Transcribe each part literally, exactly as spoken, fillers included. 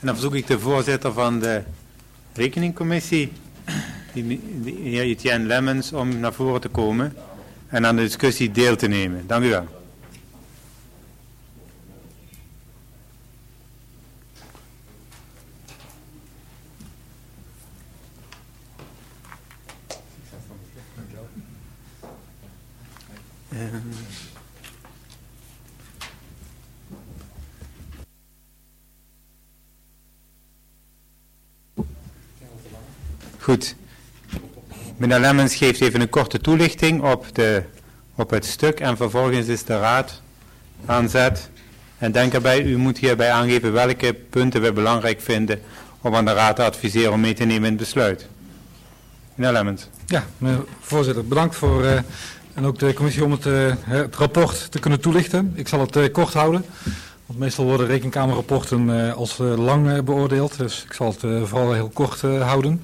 En dan verzoek ik de voorzitter van de rekeningcommissie, de heer Etienne Lemmens, om naar voren te komen en aan de discussie deel te nemen. Dank u wel. Um. Goed. Meneer Lemmens geeft even een korte toelichting op, de, op het stuk en vervolgens is de raad aan zet. En denk erbij, u moet hierbij aangeven welke punten we belangrijk vinden om aan de raad te adviseren om mee te nemen in het besluit. Meneer Lemmens. Ja, meneer voorzitter, bedankt voor uh, en ook de commissie om het, uh, het rapport te kunnen toelichten. Ik zal het uh, kort houden, want meestal worden rekenkamerrapporten uh, als uh, lang uh, beoordeeld, dus ik zal het uh, vooral heel kort uh, houden.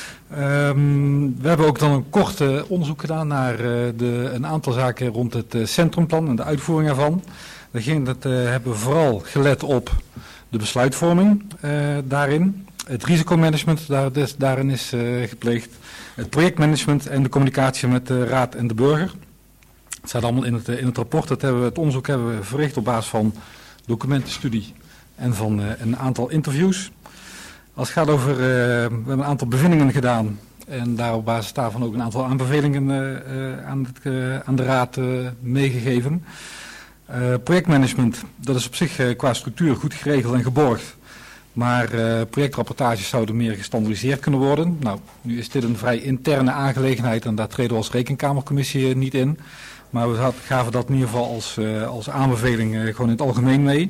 Um, we hebben ook dan een kort uh, onderzoek gedaan naar uh, de, een aantal zaken rond het uh, centrumplan en de uitvoering ervan. We gingen dat, uh, hebben vooral gelet op de besluitvorming uh, daarin, het risicomanagement daar, des, daarin is uh, gepleegd, het projectmanagement en de communicatie met de raad en de burger. Het staat allemaal in het, uh, in het rapport. Dat hebben we, het onderzoek hebben we verricht op basis van documentenstudie en van uh, een aantal interviews. Als het gaat over, uh, we hebben een aantal bevindingen gedaan en daar op basis daarvan ook een aantal aanbevelingen uh, uh, aan, het, uh, aan de raad uh, meegegeven. Uh, projectmanagement, dat is op zich uh, qua structuur goed geregeld en geborgd, maar uh, projectrapportages zouden meer gestandaardiseerd kunnen worden. Nou, nu is dit een vrij interne aangelegenheid en daar treden we als rekenkamercommissie uh, niet in, maar we had, gaven dat in ieder geval als, uh, als aanbeveling uh, gewoon in het algemeen mee.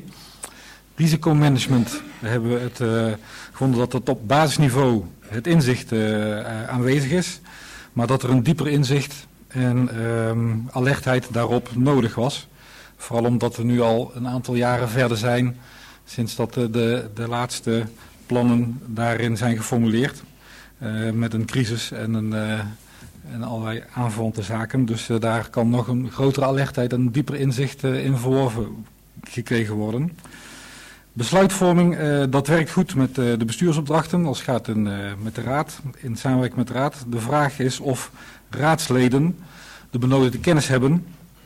Risicomanagement, daar hebben we het uh, gevonden dat het op basisniveau het inzicht uh, uh, aanwezig is, maar dat er een dieper inzicht en um, alertheid daarop nodig was. Vooral omdat we nu al een aantal jaren verder zijn sinds dat de, de, de laatste plannen daarin zijn geformuleerd. Uh, met een crisis en, een, uh, en allerlei aanverwante zaken. Dus uh, daar kan nog een grotere alertheid en een dieper inzicht uh, in verworven gekregen worden. Besluitvorming, uh, dat werkt goed met uh, de bestuursopdrachten als het gaat in, uh, met de raad, in samenwerking met de raad. De vraag is of raadsleden de benodigde kennis hebben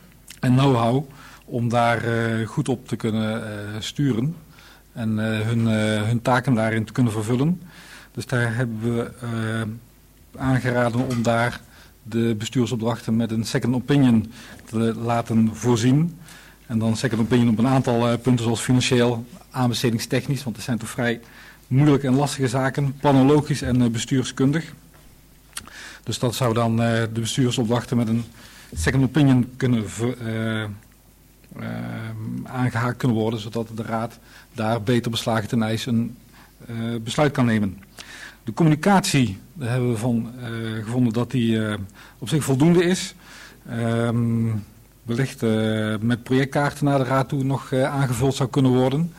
en know-how om daar uh, goed op te kunnen uh, sturen en uh, hun, uh, hun taken daarin te kunnen vervullen. Dus daar hebben we uh, aangeraden om daar de bestuursopdrachten met een second opinion te laten voorzien. En dan second opinion op een aantal uh, punten zoals financieel, aanbestedingstechnisch, want dat zijn toch vrij moeilijke en lastige zaken, planologisch en uh, bestuurskundig. Dus dat zou dan uh, de bestuursopdrachten met een second opinion kunnen ver, uh, uh, aangehaakt kunnen worden, zodat de raad daar beter beslagen ten ijs een uh, besluit kan nemen. De communicatie, daar hebben we van uh, gevonden dat die uh, op zich voldoende is. Um, wellicht uh, met projectkaarten naar de raad toe nog uh, aangevuld zou kunnen worden.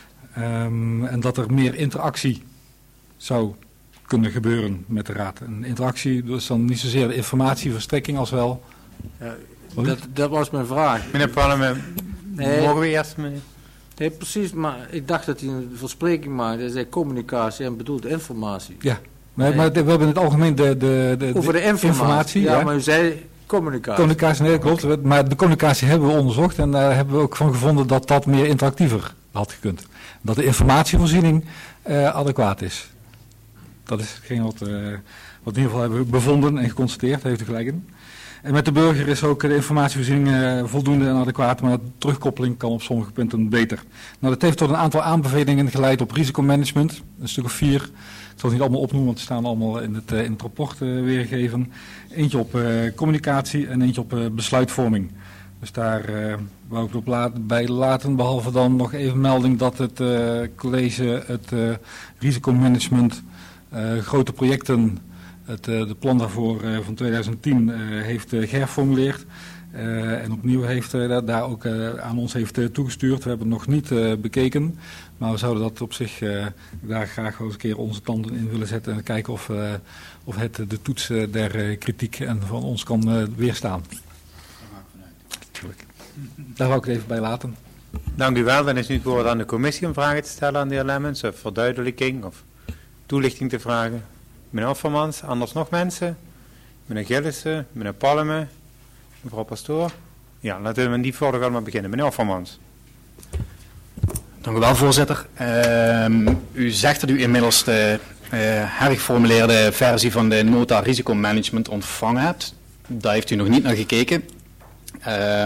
Um, en dat er meer interactie zou kunnen gebeuren met de raad. En interactie is dan niet zozeer de informatieverstrekking als wel... Ja, dat, dat was mijn vraag. Meneer Parlement, nee, mogen we eerst... Meneer? Nee, precies, maar ik dacht dat hij een verspreking maakte. Hij zei communicatie en bedoelt informatie. Ja, maar, nee. maar we hebben in het algemeen de, de, de, over de informatie. informatie ja, ja, maar u zei communicatie. Communicatie, nee, klopt. Maar de communicatie hebben we onderzocht en daar hebben we ook van gevonden dat dat meer interactiever had gekund. Dat de informatievoorziening uh, adequaat is. Dat is hetgeen wat, uh, wat in ieder geval hebben we bevonden en geconstateerd, heeft u gelijk in. En met de burger is ook de informatievoorziening uh, voldoende en adequaat, maar de terugkoppeling kan op sommige punten beter. Nou, dat heeft tot een aantal aanbevelingen geleid op risicomanagement, een stuk of vier. Ik zal het niet allemaal opnoemen, want ze staan allemaal in het, uh, in het rapport uh, weergegeven. Eentje op uh, communicatie en eentje op uh, besluitvorming. Dus daar uh, wou ik op laat, bij laten, behalve dan nog even melding dat het uh, college het uh, risicomanagement, uh, grote projecten, het uh, de plan daarvoor uh, van tweeduizend tien uh, heeft uh, geherformuleerd. Uh, en opnieuw heeft uh, daar ook uh, aan ons heeft uh, toegestuurd. We hebben het nog niet uh, bekeken, maar we zouden dat op zich uh, daar graag wel eens een keer onze tanden in willen zetten en kijken of, uh, of het uh, de toets uh, der uh, kritiek en van ons kan uh, weerstaan. Daar wou ik het even bij laten. Dank u wel. Dan is nu het woord aan de commissie om vragen te stellen aan de heer Lemmens, of verduidelijking of toelichting te vragen. Meneer Offermans, anders nog mensen? Meneer Gillissen, meneer Palme, mevrouw Pastoor. Ja, laten we in die volgorde maar beginnen. Meneer Offermans. Dank u wel, voorzitter. Uh, u zegt dat u inmiddels de uh, hergeformuleerde versie van de nota risicomanagement ontvangen hebt. Daar heeft u nog niet naar gekeken. Uh,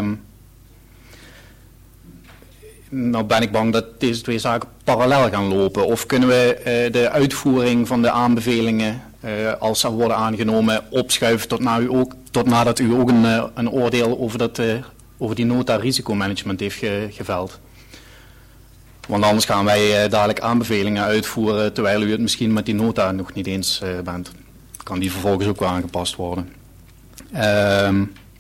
nou ben ik bang dat deze twee zaken parallel gaan lopen. Of kunnen we uh, de uitvoering van de aanbevelingen, uh, als ze worden aangenomen, opschuiven tot, na u ook, tot nadat u ook een, uh, een oordeel over, dat, uh, over die nota risicomanagement heeft ge, geveld? Want anders gaan wij uh, dadelijk aanbevelingen uitvoeren terwijl u het misschien met die nota nog niet eens uh, bent. Kan die vervolgens ook wel aangepast worden. Uh,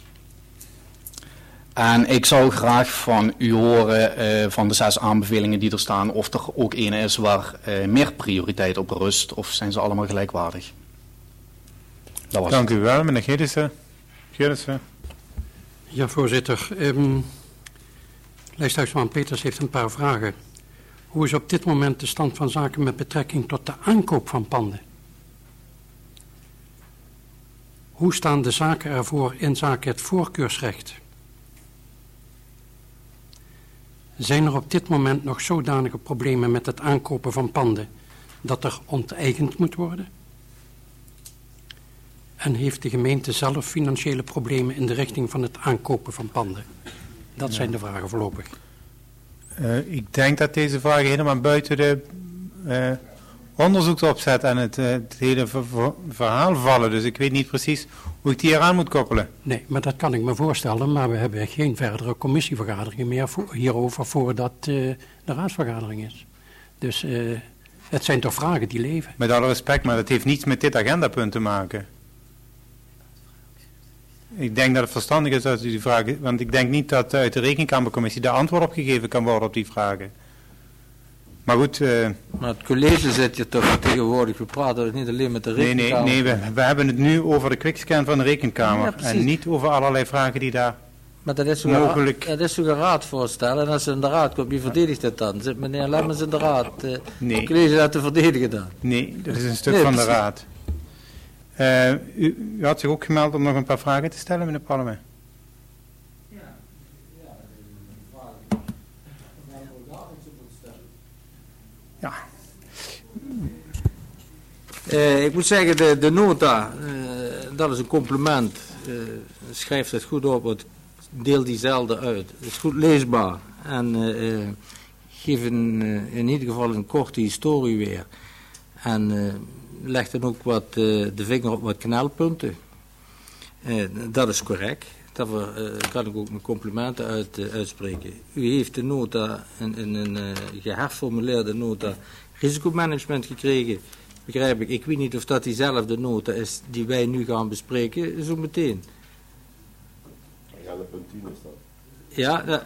en ik zou graag van u horen uh, van de zes aanbevelingen die er staan of er ook een is waar uh, meer prioriteit op rust of zijn ze allemaal gelijkwaardig. Dat was Dank het. u wel, meneer Gillissen. Gillissen. Ja, voorzitter. Um, Lijsthuisman Peters heeft een paar vragen. Hoe is op dit moment de stand van zaken met betrekking tot de aankoop van panden? Hoe staan de zaken ervoor in zaken het voorkeursrecht? Zijn er op dit moment nog zodanige problemen met het aankopen van panden dat er onteigend moet worden? En heeft de gemeente zelf financiële problemen in de richting van het aankopen van panden? Dat zijn de vragen voorlopig. Uh, ik denk dat deze vragen helemaal buiten de uh, onderzoeksopzet en het, uh, het hele ver ver verhaal vallen. Dus ik weet niet precies hoe ik die eraan moet koppelen. Nee, maar dat kan ik me voorstellen. Maar we hebben geen verdere commissievergaderingen meer voor, hierover voordat uh, de raadsvergadering is. Dus uh, het zijn toch vragen die leven. Met alle respect, maar dat heeft niets met dit agendapunt te maken. Ik denk dat het verstandig is als u die vragen, want ik denk niet dat uit de Rekenkamercommissie daar antwoord op gegeven kan worden op die vragen. Maar goed. Uh, maar het college zit je toch tegenwoordig, we praten niet alleen met de Rekenkamer. Nee, nee, nee we, we hebben het nu over de quickscan van de Rekenkamer ja, en niet over allerlei vragen die daar maar dat is mogelijk... Dat is ook een raadvoorstel en als ze in de raad komt, wie verdedigt het dan? Zit meneer Lemmens in de raad uh, nee. Het college dat te verdedigen dan? Nee, dat is een stuk nee, van precies. de raad. Uh, u, u had zich ook gemeld om nog een paar vragen te stellen, meneer Palme. Ja, ja, dat is een vraag. Ja. Uh, ik moet zeggen, de, de nota, uh, dat is een compliment. Uh, schrijft het goed op, het deel die zelden uit. Het is goed leesbaar en uh, uh, geeft een, uh, in ieder geval een korte historie weer. En uh, legt dan ook wat, uh, de vinger op wat knelpunten. Uh, dat is correct. Daarvoor uh, kan ik ook mijn complimenten uit, uh, uitspreken. U heeft de nota, een, een, een uh, geherformuleerde nota risicomanagement gekregen. Begrijp ik. Ik weet niet of dat diezelfde nota is die wij nu gaan bespreken, zo meteen. Ja, de punt tien is dat. Ja, dat...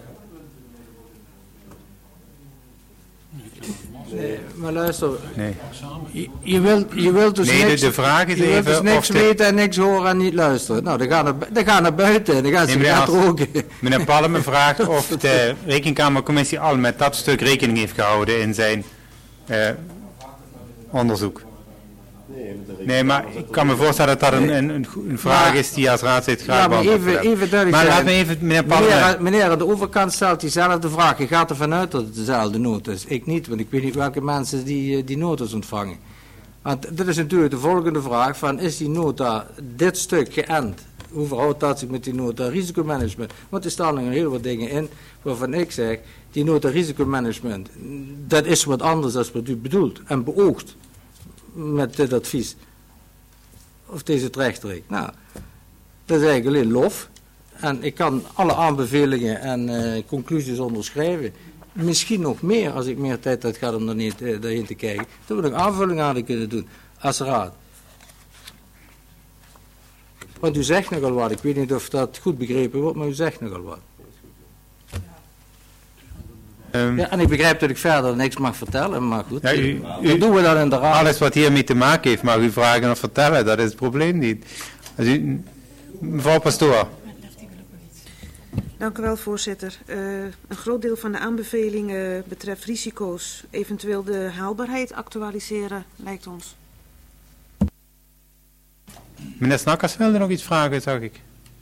Nee, maar luister. Nee. Je, je, wilt, je wilt dus nee, niks, de, de vraag is je wilt even dus niks of de... weten en niks horen en niet luisteren. Nou, dan gaan naar, dan gaan naar buiten en dan gaan ze nee, gaat roken. Meneer Palme vraagt of de Rekenkamercommissie al met dat stuk rekening heeft gehouden in zijn uh, onderzoek. Nee, maar ik kan me voorstellen dat dat een, een, een vraag maar, is die als raadslid graag ja, maar even, even duidelijk maar laat zijn. me even, meneer Palme... Meneer, meneer, aan de overkant stelt diezelfde vraag. Je gaat ervan uit dat het dezelfde nota is. Ik niet, want ik weet niet welke mensen die, die notas ontvangen. Want dat is natuurlijk de volgende vraag van, is die nota dit stuk geënt? Hoe verhoudt dat zich met die nota risicomanagement? Want er staan nog een heel wat dingen in waarvan ik zeg, die nota risicomanagement, dat is wat anders dan wat u bedoelt en beoogt met dit advies. Of deze trechterijk. Nou, dat is eigenlijk alleen lof. En ik kan alle aanbevelingen en uh, conclusies onderschrijven. Misschien nog meer, als ik meer tijd had gehad om daarheen, uh, daarheen te kijken. Dat we nog aanvullingen hadden kunnen doen, als raad. Want u zegt nogal wat. Ik weet niet of dat goed begrepen wordt, maar u zegt nogal wat. Um, ja, en ik begrijp dat ik verder niks mag vertellen, maar goed. Ja, u, u, dat doen we dan in de raad. Alles wat hiermee te maken heeft, mag u vragen of vertellen. Dat is het probleem niet. Als u, mevrouw Pastoor. Dank u wel, voorzitter. Uh, een groot deel van de aanbevelingen betreft risico's. Eventueel de haalbaarheid actualiseren, lijkt ons. Meneer Snakkers wilde nog iets vragen, zag ik.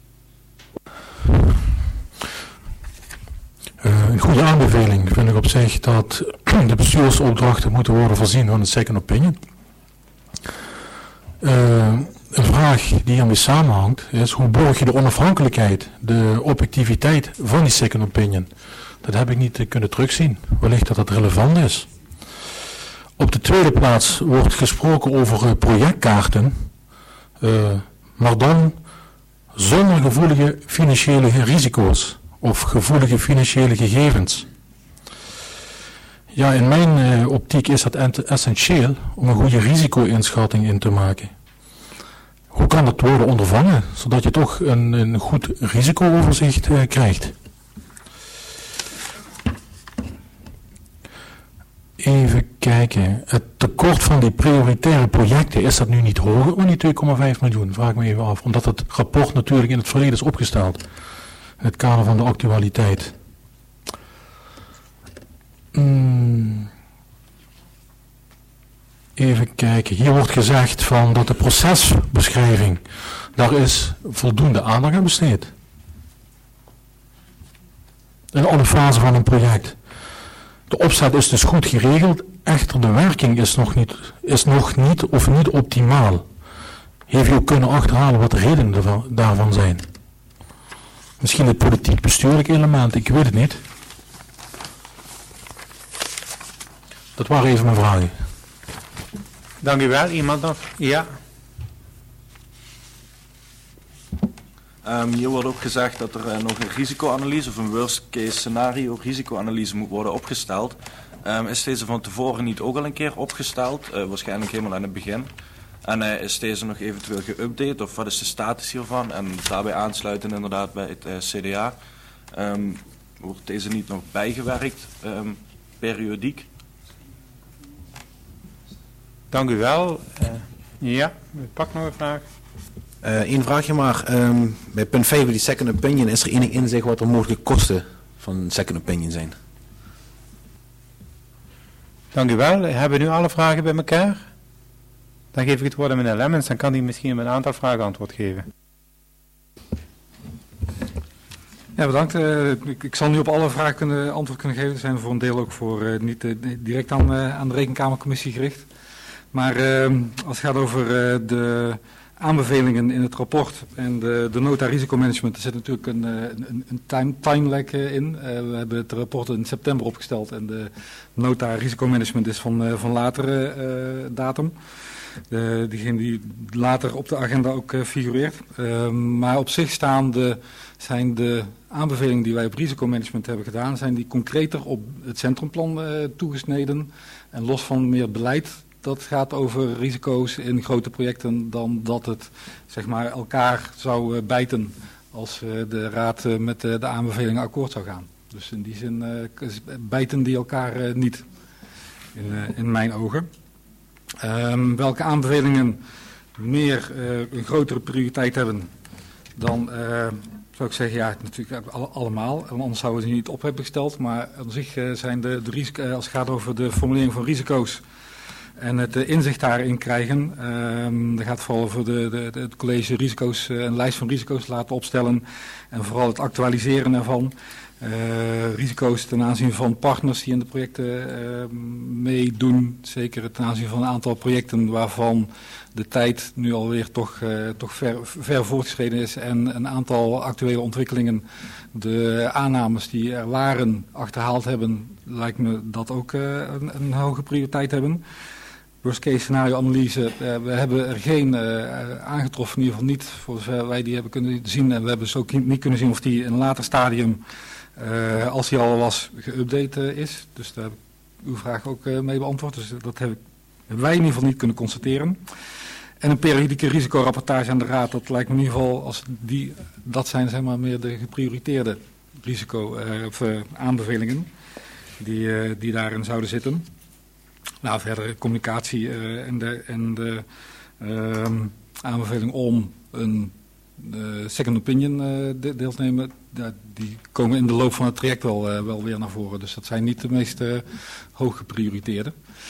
Uh, een goede aanbeveling vind ik op zich dat de bestuursopdrachten moeten worden voorzien van een second opinion. Uh, een vraag die hiermee samenhangt is: hoe borg je de onafhankelijkheid, de objectiviteit van die second opinion? Dat heb ik niet kunnen terugzien. Wellicht dat dat relevant is. Op de tweede plaats wordt gesproken over uh, projectkaarten, uh, maar dan zonder gevoelige financiële risico's of gevoelige financiële gegevens. Ja, in mijn uh, optiek is dat essentieel om een goede risico-inschatting in te maken. Hoe kan dat worden ondervangen, zodat je toch een, een goed risicooverzicht uh, krijgt? Even kijken. Het tekort van die prioritaire projecten, is dat nu niet hoger dan die twee komma vijf miljoen? Vraag ik me even af. Omdat het rapport natuurlijk in het verleden is opgesteld. In het kader van de actualiteit. Hmm. Even kijken. Hier wordt gezegd van dat de procesbeschrijving, daar is voldoende aandacht aan besteed. In alle fasen van een project. De opzet is dus goed geregeld, echter de werking is nog niet, is nog niet of niet optimaal. Heeft u ook kunnen achterhalen wat de redenen daarvan zijn? Misschien het politiek-bestuurlijk element, ik weet het niet. Dat waren even mijn vragen. Dank u wel. Iemand nog? Ja. Um, hier wordt ook gezegd dat er uh, nog een risicoanalyse of een worst case scenario risicoanalyse moet worden opgesteld. Um, is deze van tevoren niet ook al een keer opgesteld? Uh, waarschijnlijk helemaal aan het begin. En uh, is deze nog eventueel geüpdate of wat is de status hiervan? En daarbij aansluiten inderdaad bij het uh, C D A. Um, wordt deze niet nog bijgewerkt, um, periodiek? Dank u wel. Uh, ja, ik pak nog een vraag. Eén uh, vraagje maar. Um, bij punt vijf, die second opinion, is er enig inzicht wat de mogelijke kosten van een second opinion zijn? Dank u wel. Hebben we nu alle vragen bij elkaar? Dan geef ik het woord aan meneer Lemmens, dan kan hij misschien op een aantal vragen antwoord geven. Ja, bedankt. Uh, ik, ik zal nu op alle vragen kunnen, antwoord kunnen geven. Ze zijn voor een deel ook voor, uh, niet uh, direct aan, uh, aan de Rekenkamercommissie gericht. Maar uh, als het gaat over uh, de aanbevelingen in het rapport en de, de nota risicomanagement, er zit natuurlijk een, een, een time, time lag in. Uh, we hebben het rapport in september opgesteld en de nota risicomanagement is van, uh, van latere uh, datum. Uh, diegene die later op de agenda ook uh, figureert. Uh, maar op zich staan de, zijn de aanbevelingen die wij op risicomanagement hebben gedaan, zijn die concreter op het centrumplan uh, toegesneden. En los van meer beleid, dat gaat over risico's in grote projecten, dan dat het zeg maar elkaar zou uh, bijten als uh, de raad uh, met uh, de aanbevelingen akkoord zou gaan. Dus in die zin uh, bijten die elkaar uh, niet, in, uh, in mijn ogen. Um, welke aanbevelingen meer uh, een grotere prioriteit hebben dan, uh, zou ik zeggen, ja, natuurlijk alle, allemaal. Anders zouden we ze niet op hebben gesteld. Maar aan zich uh, zijn de, de risico, uh, als het gaat over de formulering van risico's en het uh, inzicht daarin krijgen. Um, dat gaat vooral over de, de, de, het college risico's, uh, een lijst van risico's laten opstellen. En vooral het actualiseren ervan. Uh, risico's ten aanzien van partners die in de projecten uh, meedoen. Zeker ten aanzien van een aantal projecten waarvan de tijd nu alweer toch, uh, toch ver, ver voortgeschreden is. En een aantal actuele ontwikkelingen, de aannames die er waren, achterhaald hebben. Lijkt me dat ook uh, een, een hoge prioriteit hebben. Worst case scenario analyse, uh, we hebben er geen uh, aangetroffen, in ieder geval niet voor zover wij die hebben kunnen zien. En we hebben dus ook niet kunnen zien of die in een later stadium, Uh, als die al was, geüpdate uh, is. Dus daar heb ik uw vraag ook uh, mee beantwoord. Dus dat heb ik, hebben wij in ieder geval niet kunnen constateren. En een periodieke risicorapportage aan de raad, dat lijkt me in ieder geval, als die, dat zijn zeg maar meer de geprioriteerde risico uh, of uh, aanbevelingen die, uh, die daarin zouden zitten. Nou, verder communicatie uh, en de, en de uh, aanbeveling om een uh, second opinion uh, de deelt nemen, ja, die komen in de loop van het traject wel, uh, wel weer naar voren. Dus dat zijn niet de meest uh, hoog geprioriteerde.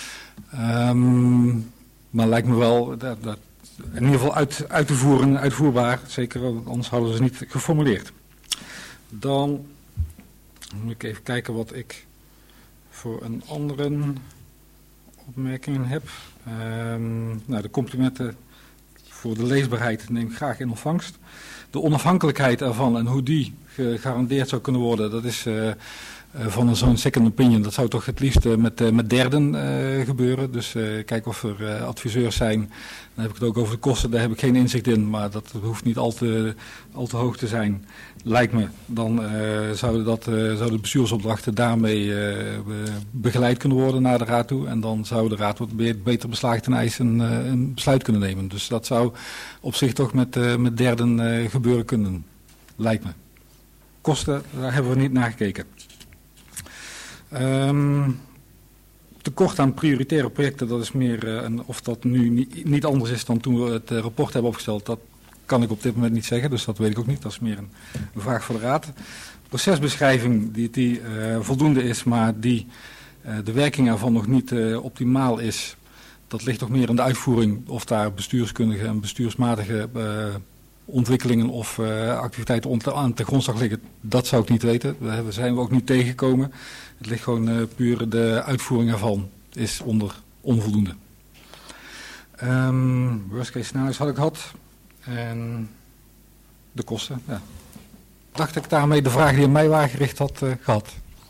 Um, maar lijkt me wel dat, dat in ieder geval uit, uit te voeren, uitvoerbaar. Zeker, anders hadden ze niet geformuleerd. Dan moet ik even kijken wat ik voor een andere opmerkingen heb. Um, nou, de complimenten voor de leesbaarheid neem ik graag in ontvangst. De onafhankelijkheid ervan en hoe die gegarandeerd zou kunnen worden, dat is uh, uh, van zo'n second opinion. Dat zou toch het liefst uh, met, uh, met derden uh, gebeuren. Dus uh, kijken of er uh, adviseurs zijn. Dan heb ik het ook over de kosten, daar heb ik geen inzicht in. Maar dat hoeft niet al te, al te hoog te zijn, lijkt me. Dan uh, zouden, dat, uh, zouden de bestuursopdrachten daarmee uh, begeleid kunnen worden naar de raad toe. En dan zou de raad wat beter beslagen ten eise een, uh, een besluit kunnen nemen. Dus dat zou op zich toch met, uh, met derden uh, gebeuren kunnen, lijkt me. Kosten, daar hebben we niet naar gekeken. Um, tekort aan prioritaire projecten, dat is meer, uh, een, of dat nu niet, niet anders is dan toen we het uh, rapport hebben opgesteld, dat kan ik op dit moment niet zeggen, dus dat weet ik ook niet. Dat is meer een, een vraag voor de raad. Procesbeschrijving die, die uh, voldoende is, maar die uh, de werking ervan nog niet uh, optimaal is, dat ligt toch meer aan de uitvoering, of daar bestuurskundige en bestuursmatige uh, ontwikkelingen of uh, activiteiten aan de grondslag liggen, dat zou ik niet weten. Daar zijn we ook niet tegengekomen. Het ligt gewoon uh, puur de uitvoering ervan is onder onvoldoende. Um, worst case scenario's had ik gehad. En de kosten, ja. Dacht ik daarmee de vragen die aan mij waren gericht had uh, gehad.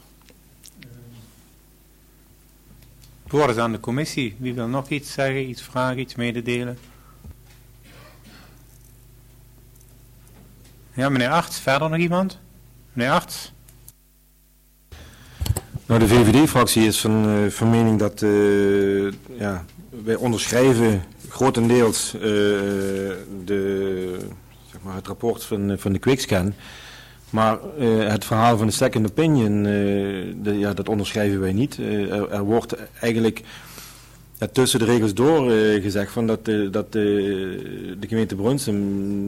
Het woord is aan de commissie. Wie wil nog iets zeggen, iets vragen, iets mededelen? Ja, meneer Arts, verder nog iemand? Meneer Arts? Nou, de V V D-fractie is van, uh, van mening dat uh, ja, wij onderschrijven grotendeels uh, de, zeg maar het rapport van, van de Quickscan. Maar uh, het verhaal van de second opinion, uh, de, ja, dat onderschrijven wij niet. Uh, er, er wordt eigenlijk ja, tussen de regels door uh, gezegd van dat, uh, dat uh, de gemeente Brunsum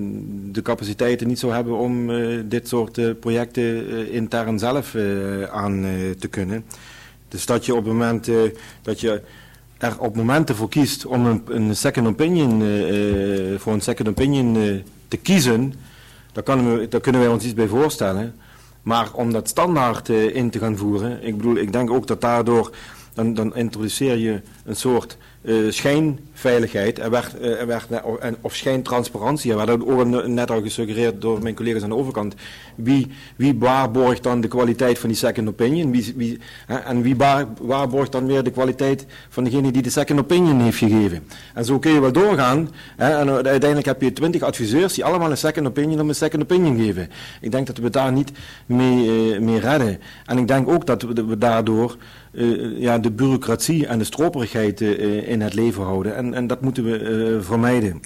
de capaciteiten niet zou hebben om uh, dit soort uh, projecten uh, intern zelf uh, aan uh, te kunnen. Dus dat je op het moment uh, dat je er op momenten voor kiest om een, een second opinion uh, uh, voor een second opinion uh, te kiezen, daar, kan we, daar kunnen wij ons iets bij voorstellen. Maar om dat standaard uh, in te gaan voeren, ik bedoel, ik denk ook dat daardoor Dan, dan introduceer je een soort uh, schijnveiligheid er werd, uh, er werd, uh, of schijntransparantie. Er werd ook net al gesuggereerd door mijn collega's aan de overkant. Wie, wie waarborgt dan de kwaliteit van die second opinion? Wie, wie, uh, en wie waarborgt dan weer de kwaliteit van degene die de second opinion heeft gegeven? En zo kun je wel doorgaan. Uh, en uiteindelijk heb je twintig adviseurs die allemaal een second opinion om een second opinion geven. Ik denk dat we daar niet mee, uh, mee redden. En ik denk ook dat we, we daardoor Uh, ja, de bureaucratie en de stroperigheid uh, in het leven houden. En, en dat moeten we uh, vermijden.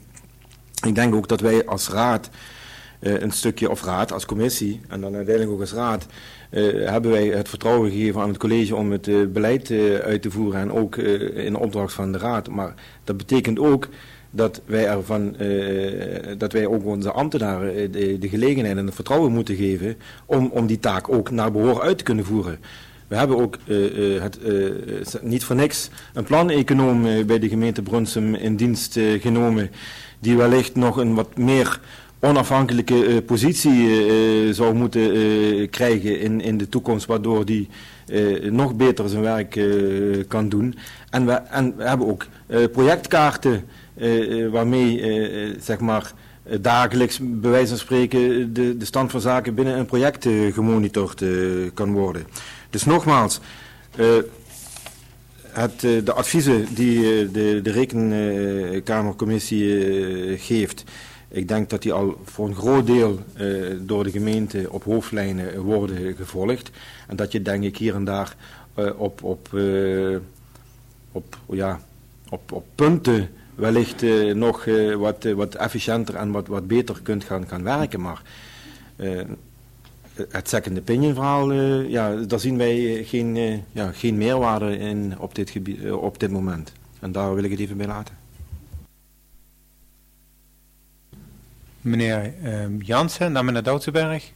Ik denk ook dat wij als raad uh, een stukje, of raad als commissie, en dan uiteindelijk ook als raad, uh, hebben wij het vertrouwen gegeven aan het college om het uh, beleid uh, uit te voeren en ook uh, in opdracht van de raad. Maar dat betekent ook dat wij ervan, uh, dat wij ook onze ambtenaren uh, de, de gelegenheid en het vertrouwen moeten geven om, om die taak ook naar behoor uit te kunnen voeren. We hebben ook uh, het, uh, niet voor niks een planeconoom uh, bij de gemeente Brunsum in dienst uh, genomen, die wellicht nog een wat meer onafhankelijke uh, positie uh, zou moeten uh, krijgen in, in de toekomst, waardoor die uh, nog beter zijn werk uh, kan doen. En we, en we hebben ook uh, projectkaarten uh, waarmee uh, zeg maar dagelijks bij wijze van spreken de, de stand van zaken binnen een project uh, gemonitord uh, kan worden. Dus nogmaals, uh, het, uh, de adviezen die uh, de, de Rekenkamercommissie uh, geeft, ik denk dat die al voor een groot deel uh, door de gemeente op hoofdlijnen worden gevolgd. En dat je denk ik hier en daar uh, op, op, uh, op, ja, op, op punten wellicht uh, nog uh, wat, uh, wat efficiënter en wat, wat beter kunt gaan, gaan werken. Maar uh, het second opinion verhaal, uh, ja, daar zien wij geen, uh, ja, geen meerwaarde in op dit, gebied, uh, op dit moment. En daar wil ik het even bij laten. meneer uh, Jansen en dan meneer Doutsenberg.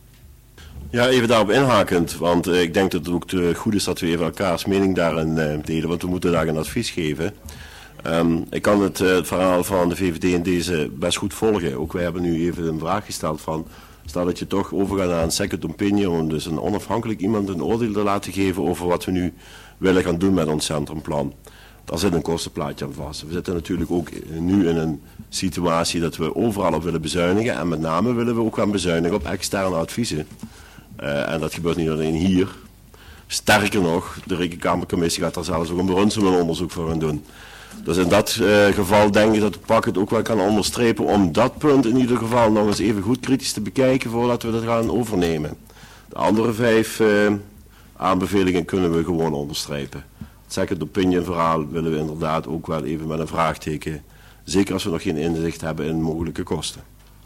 Ja, even daarop inhakend, want uh, ik denk dat het ook te goed is dat we even elkaars mening daarin uh, delen, want we moeten daar een advies geven. Um, ik kan het, uh, het verhaal van de V V D in deze best goed volgen. Ook wij hebben nu even een vraag gesteld van, stel dat je toch overgaat naar een second opinion, om dus een onafhankelijk iemand een oordeel te laten geven over wat we nu willen gaan doen met ons centrumplan. Daar zit een kostenplaatje aan vast. We zitten natuurlijk ook nu in een situatie dat we overal op willen bezuinigen en met name willen we ook gaan bezuinigen op externe adviezen. Uh, en dat gebeurt niet alleen hier. Sterker nog, de Rekenkamercommissie gaat daar zelfs ook een Brunselman-onderzoek voor gaan doen. Dus in dat uh, geval denk ik dat de pak het ook wel kan onderstrepen om dat punt in ieder geval nog eens even goed kritisch te bekijken voordat we dat gaan overnemen. De andere vijf uh, aanbevelingen kunnen we gewoon onderstrepen. Het second opinion verhaal willen we inderdaad ook wel even met een vraagteken, zeker als we nog geen inzicht hebben in mogelijke kosten.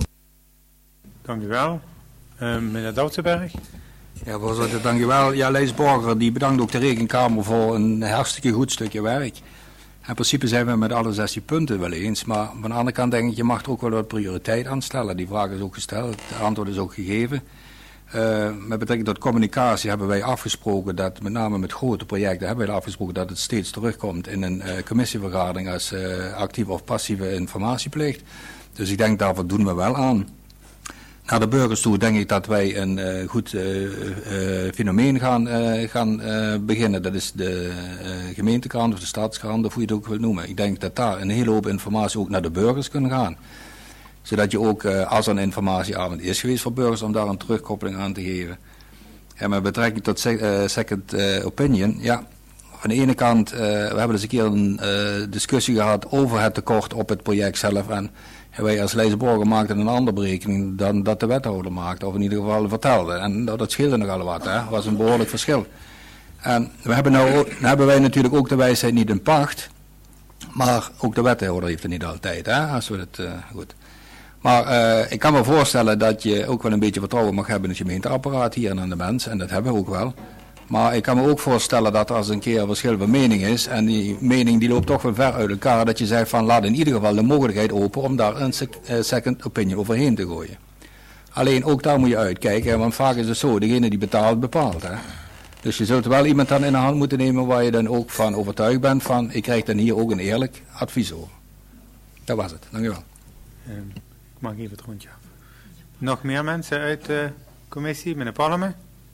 Dank u wel. Uh, meneer Doutsenberg. Ja, voorzitter, dank u wel. Ja, Lees Borger, die bedankt ook de Rekenkamer voor een hartstikke goed stukje werk. In principe zijn we met alle zestien punten wel eens, maar van de andere kant denk ik, je mag er ook wel wat prioriteit aan stellen. Die vraag is ook gesteld, het antwoord is ook gegeven. Uh, met betrekking tot communicatie hebben wij afgesproken dat, met name met grote projecten, hebben wij afgesproken dat het steeds terugkomt in een uh, commissievergadering als uh, actieve of passieve informatieplicht. Dus ik denk, daarvoor doen we wel aan. Naar de burgers toe denk ik dat wij een uh, goed uh, uh, fenomeen gaan, uh, gaan uh, beginnen. Dat is de uh, gemeentekrant of de stadskrant, of hoe je het ook wil noemen. Ik denk dat daar een hele hoop informatie ook naar de burgers kan gaan. Zodat je ook, uh, als er een informatieavond is geweest voor burgers, om daar een terugkoppeling aan te geven. En met betrekking tot sec uh, second uh, opinion, ja, van de ene kant, uh, we hebben eens een keer een uh, discussie gehad over het tekort op het project zelf. En En wij als Leesborger maakten een andere berekening dan dat de wethouder maakte, of in ieder geval vertelde. En dat, dat scheelde nogal wat, hè. Dat was een behoorlijk verschil. En we hebben nou, nou hebben wij natuurlijk ook de wijsheid niet in pacht, maar ook de wethouder heeft het niet altijd, hè, als we het, uh, goed. Maar uh, ik kan me voorstellen dat je ook wel een beetje vertrouwen mag hebben in het gemeenteapparaat hier en aan de mensen, en dat hebben we ook wel. Maar ik kan me ook voorstellen dat als een keer een verschil van mening is, en die mening die loopt toch wel ver uit elkaar, dat je zegt van laat in ieder geval de mogelijkheid open om daar een sec uh, second opinion overheen te gooien. Alleen ook daar moet je uitkijken, want vaak is het zo, degene die betaalt, bepaalt. Hè? Dus je zult wel iemand dan in de hand moeten nemen waar je dan ook van overtuigd bent van, ik krijg dan hier ook een eerlijk advies over. Dat was het, dank u wel. Um, ik mag even het rondje af. Nog meer mensen uit de commissie, meneer Palme?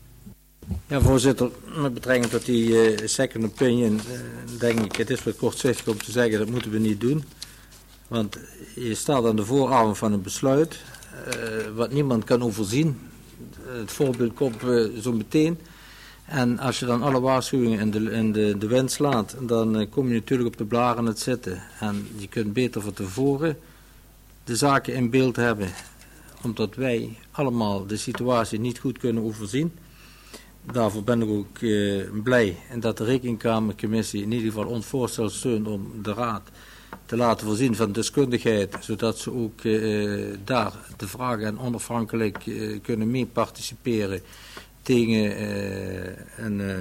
Ja, voorzitter, met betrekking tot die uh, second opinion, uh, denk ik, het is wat kortzichtig om te zeggen, dat moeten we niet doen. Want je staat aan de vooravond van een besluit, uh, wat niemand kan overzien. Het voorbeeld komt uh, zo meteen. En als je dan alle waarschuwingen in de, in de, de wind slaat, dan uh, kom je natuurlijk op de blaren aan het zitten. En je kunt beter van tevoren de zaken in beeld hebben, omdat wij allemaal de situatie niet goed kunnen overzien. Daarvoor ben ik ook uh, blij dat de Rekenkamercommissie in ieder geval ons voorstel steunt om de Raad te laten voorzien van deskundigheid, zodat ze ook uh, daar de vragen en onafhankelijk uh, kunnen mee participeren tegen uh, een, uh, uh,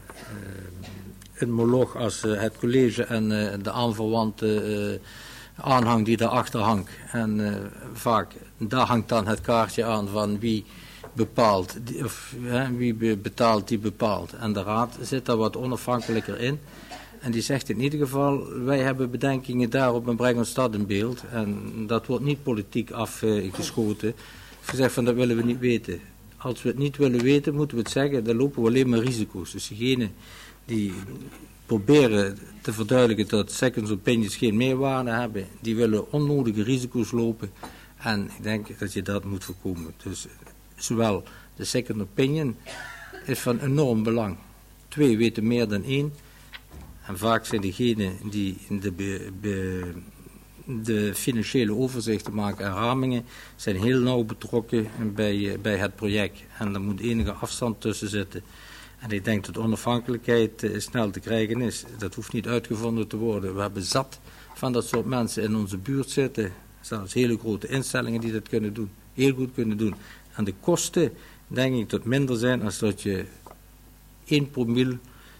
een moloch als uh, het college en uh, de aanverwante uh, aanhang die daarachter hangt. En uh, vaak, daar hangt dan het kaartje aan van wie bepaalt, of hè, wie betaalt die bepaalt. En de Raad zit daar wat onafhankelijker in. En die zegt in ieder geval, wij hebben bedenkingen daarop en brengen ons dat in beeld. En dat wordt niet politiek afgeschoten. Gezegd van, dat willen we niet weten. Als we het niet willen weten, moeten we het zeggen, dan lopen we alleen maar risico's. Dus diegenen die proberen te verduidelijken dat second opinions geen meerwaarde hebben, die willen onnodige risico's lopen. En ik denk dat je dat moet voorkomen. Dus zowel de second opinion is van enorm belang. Twee weten meer dan één. En vaak zijn degenen die de, be, be, de financiële overzichten maken en ramingen, zijn heel nauw betrokken bij, bij het project. En er moet enige afstand tussen zitten. En ik denk dat onafhankelijkheid uh, snel te krijgen is. Dat hoeft niet uitgevonden te worden. We hebben zat van dat soort mensen in onze buurt zitten. Zelfs hele grote instellingen die dat kunnen doen. Heel goed kunnen doen. En de kosten, denk ik, dat minder zijn als dat je één promiel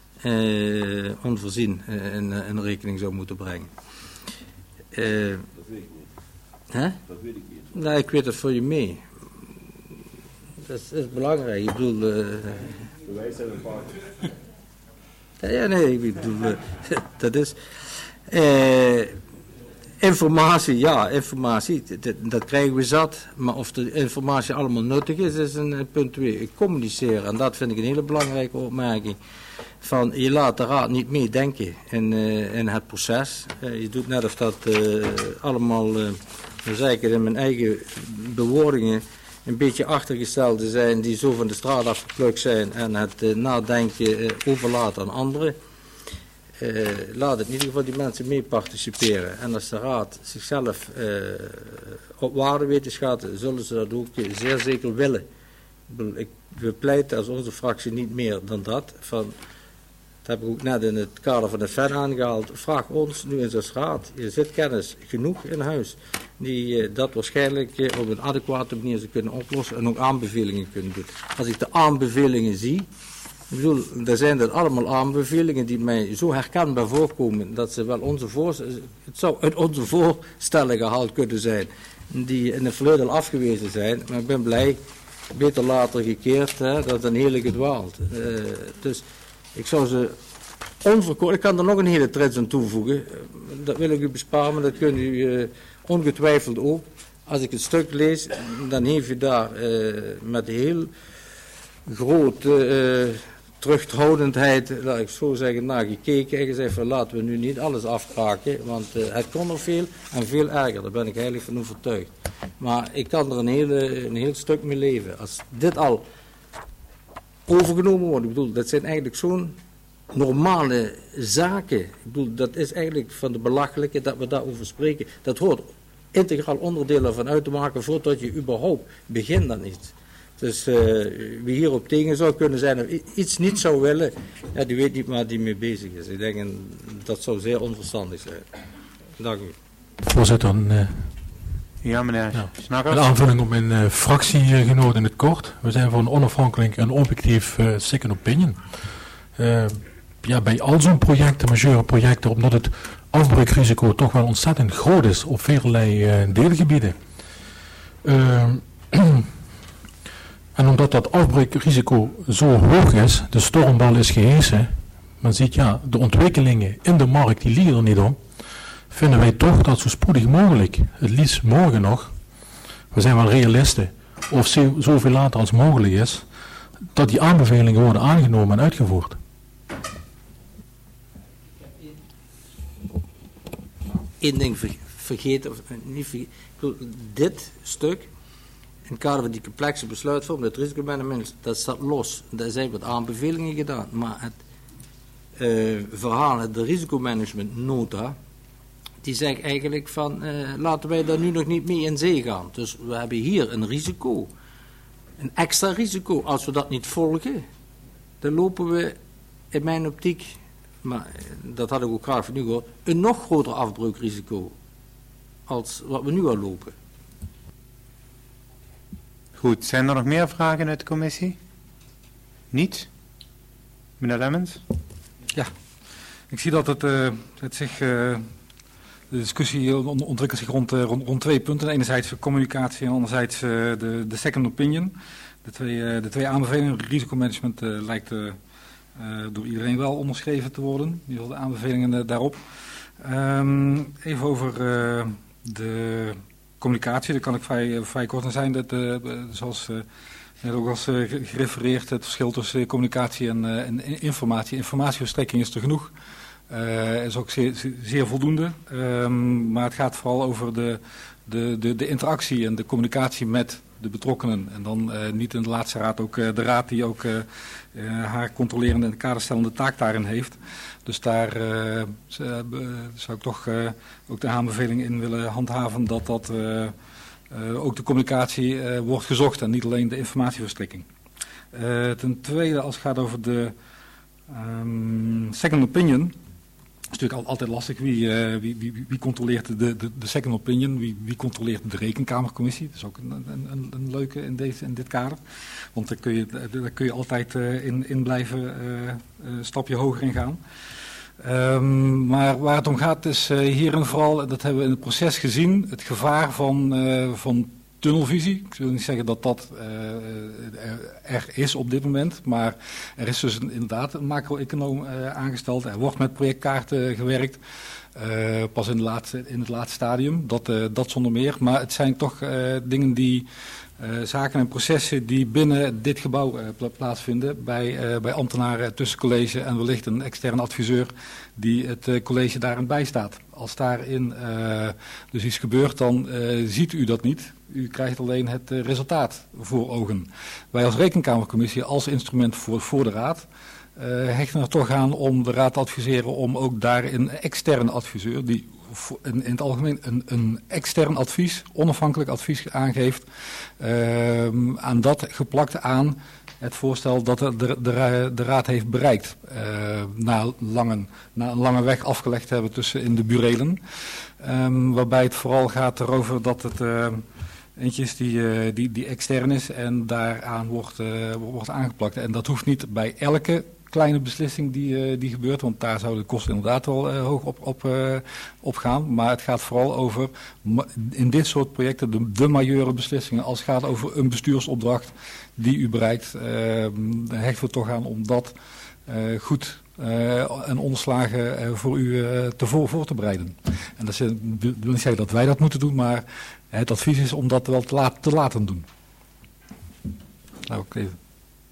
uh, onvoorzien uh, in, uh, in rekening zou moeten brengen. Uh, Hè? Dat weet ik niet. Nee, ik weet het voor je mee. Dat is, is belangrijk. Ik bedoel... Uh, Wij zijn een paar. Ja, nee, ik bedoel... Uh, dat is... Uh, informatie, ja, informatie, dat, dat krijgen we zat. Maar of de informatie allemaal nuttig is, is een punt twee. Communiceren, en dat vind ik een hele belangrijke opmerking. Van, je laat de raad niet meedenken in, uh, in het proces. Uh, je doet net of dat uh, allemaal, uh, dan zeg ik het in mijn eigen bewoordingen, een beetje achtergestelde zijn die zo van de straat afgeplukt zijn en het uh, nadenken uh, overlaten aan anderen. Uh, laat het in ieder geval die mensen mee participeren. En als de raad zichzelf uh, op waarde weet te schatten, zullen ze dat ook zeer zeker willen. Ik bedoel, ik, we pleiten als onze fractie niet meer dan dat. Van, dat heb ik ook net in het kader van de F E N aangehaald. Vraag ons nu eens als raad. Er zit kennis genoeg in huis. Die uh, dat waarschijnlijk uh, op een adequate manier zou kunnen oplossen en ook aanbevelingen kunnen doen. Als ik de aanbevelingen zie... Ik bedoel, er zijn dat allemaal aanbevelingen die mij zo herkenbaar voorkomen dat ze wel onze voorstellen, het zou uit onze voorstellen gehaald kunnen zijn, die in het verleden al afgewezen zijn, maar ik ben blij, beter later gekeerd, hè, dat een hele gedwaald. Uh, dus ik zou ze onverkort, ik kan er nog een hele trits aan toevoegen, dat wil ik u besparen, maar dat kunt u uh, ongetwijfeld ook. Als ik het stuk lees, dan heeft u daar uh, met heel grote uh, terughoudendheid, laat ik zo zeggen, naar gekeken en gezegd van laten we nu niet alles afkraken, want uh, het kon er veel en veel erger, daar ben ik heilig van overtuigd. Maar ik kan er een, hele, een heel stuk mee leven. Als dit al overgenomen wordt, ik bedoel, dat zijn eigenlijk zo'n normale zaken. Ik bedoel, dat is eigenlijk van de belachelijke dat we daarover spreken. Dat hoort integraal onderdeel ervan uit te maken voordat je überhaupt begint dan iets. Dus uh, wie hierop tegen zou kunnen zijn of iets niet zou willen, ja, die weet niet waar die mee bezig is. Ik denk en dat zou zeer onverstandig zijn. Dank u. Voorzitter, een, uh, ja, meneer ja, Snakkers. een aanvulling op mijn uh, fractiegenoot in het kort. We zijn voor een onafhankelijk en objectief uh, second opinion. Uh, ja, bij al zo'n projecten, majeure projecten, omdat het afbreukrisico toch wel ontzettend groot is op velerlei uh, deelgebieden. Uh, En omdat dat afbreukrisico zo hoog is, de stormbal is gehesen, men ziet ja, de ontwikkelingen in de markt die liegen er niet om, vinden wij toch dat zo spoedig mogelijk, het liefst morgen nog, we zijn wel realisten, of zo, zoveel later als mogelijk is, dat die aanbevelingen worden aangenomen en uitgevoerd. Eén ding vergeten, of niet vergeten, dit stuk, in het kader van die complexe besluitvorming, het risicomanagement, dat staat los. Daar zijn wat aanbevelingen gedaan. Maar het uh, verhaal, de risicomanagementnota, die zegt eigenlijk van, uh, laten wij daar nu nog niet mee in zee gaan. Dus we hebben hier een risico, een extra risico. Als we dat niet volgen, dan lopen we in mijn optiek, maar dat had ik ook graag van u gehoord, een nog groter afbreukrisico als wat we nu al lopen. Goed, zijn er nog meer vragen uit de commissie? Niet? Meneer Lemmens? Ja, ik zie dat het, uh, het zich, uh, de discussie ontwikkelt zich rond, uh, rond, rond twee punten. Enerzijds communicatie en anderzijds uh, de, de second opinion. De twee, uh, de twee aanbevelingen, risicomanagement uh, lijkt uh, uh, door iedereen wel onderschreven te worden. In ieder geval de aanbevelingen uh, daarop. Um, even over uh, de communicatie, daar kan ik vrij, vrij kort aan zijn. Dat, uh, zoals uh, net ook als uh, gerefereerd, het verschil tussen communicatie en, uh, en informatie. Informatieverstrekking is er genoeg. Uh, is ook zeer, zeer voldoende. Um, maar het gaat vooral over de, de, de, de interactie en de communicatie met de betrokkenen. En dan uh, niet in de laatste raad ook uh, de raad die ook uh, uh, haar controlerende en kaderstellende taak daarin heeft. Dus daar uh, zou ik toch uh, ook de aanbeveling in willen handhaven dat, dat uh, uh, ook de communicatie uh, wordt gezocht en niet alleen de informatieverstrekking. Uh, ten tweede, als het gaat over de um, second opinion, is natuurlijk altijd lastig. Wie, uh, wie, wie, wie controleert de, de, de second opinion? Wie, wie controleert de rekenkamercommissie? Dat is ook een, een, een leuke in, deze, in dit kader. Want daar kun je, daar kun je altijd uh, in, in blijven uh, uh, stapje hoger in gaan. Um, maar waar het om gaat is uh, hierin vooral, dat hebben we in het proces gezien, het gevaar van, uh, van tunnelvisie. Ik wil niet zeggen dat dat uh, er is op dit moment, maar er is dus een, inderdaad een macro-econoom uh, aangesteld. Er wordt met projectkaarten gewerkt, uh, pas in, de laatste, in het laatste stadium, dat, uh, dat zonder meer. Maar het zijn toch uh, dingen die... Uh, zaken en processen die binnen dit gebouw uh, pla plaatsvinden bij, uh, bij ambtenaren tussen college en wellicht een externe adviseur die het uh, college daarin bijstaat. Als daarin uh, dus iets gebeurt, dan uh, ziet u dat niet. U krijgt alleen het uh, resultaat voor ogen. Wij als Rekenkamercommissie als instrument voor, voor de raad uh, hechten er toch aan om de raad te adviseren om ook daarin een externe adviseur die in, in het algemeen een, een extern advies, onafhankelijk advies aangeeft, uh, aan dat geplakt aan het voorstel dat de, de, de, de raad heeft bereikt. Uh, na, lange, na een lange weg afgelegd te hebben tussen in de burelen. Um, waarbij het vooral gaat erover dat het uh, eentje is die, uh, die, die extern is en daaraan wordt, uh, wordt aangeplakt. En dat hoeft niet bij elke kleine beslissing die, uh, die gebeurt, want daar zouden de kosten inderdaad wel uh, hoog op, op, uh, op gaan. Maar het gaat vooral over, in dit soort projecten, de, de majeure beslissingen. Als het gaat over een bestuursopdracht die u bereikt, uh, hechten we toch aan om dat uh, goed uh, en onslagen uh, voor u uh, te voor, voor te bereiden. En dat wil niet zeggen dat wij dat moeten doen, maar het advies is om dat wel te, laat, te laten doen. Nou, oké. Okay.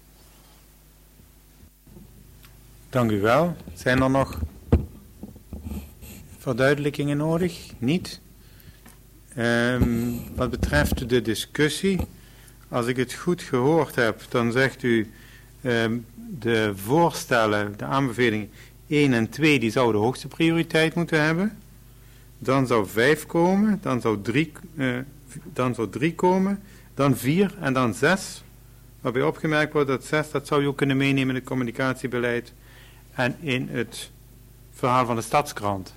Dank u wel. Zijn er nog verduidelijkingen nodig? Niet? Um, wat betreft de discussie, als ik het goed gehoord heb, dan zegt u um, de voorstellen, de aanbevelingen één en twee, die zouden de hoogste prioriteit moeten hebben. Dan zou vijf komen, dan zou drie, uh, dan zou drie komen, dan vier en dan zes. Waarbij opgemerkt wordt dat zes, dat zou je ook kunnen meenemen in het communicatiebeleid en in het verhaal van de Stadskrant.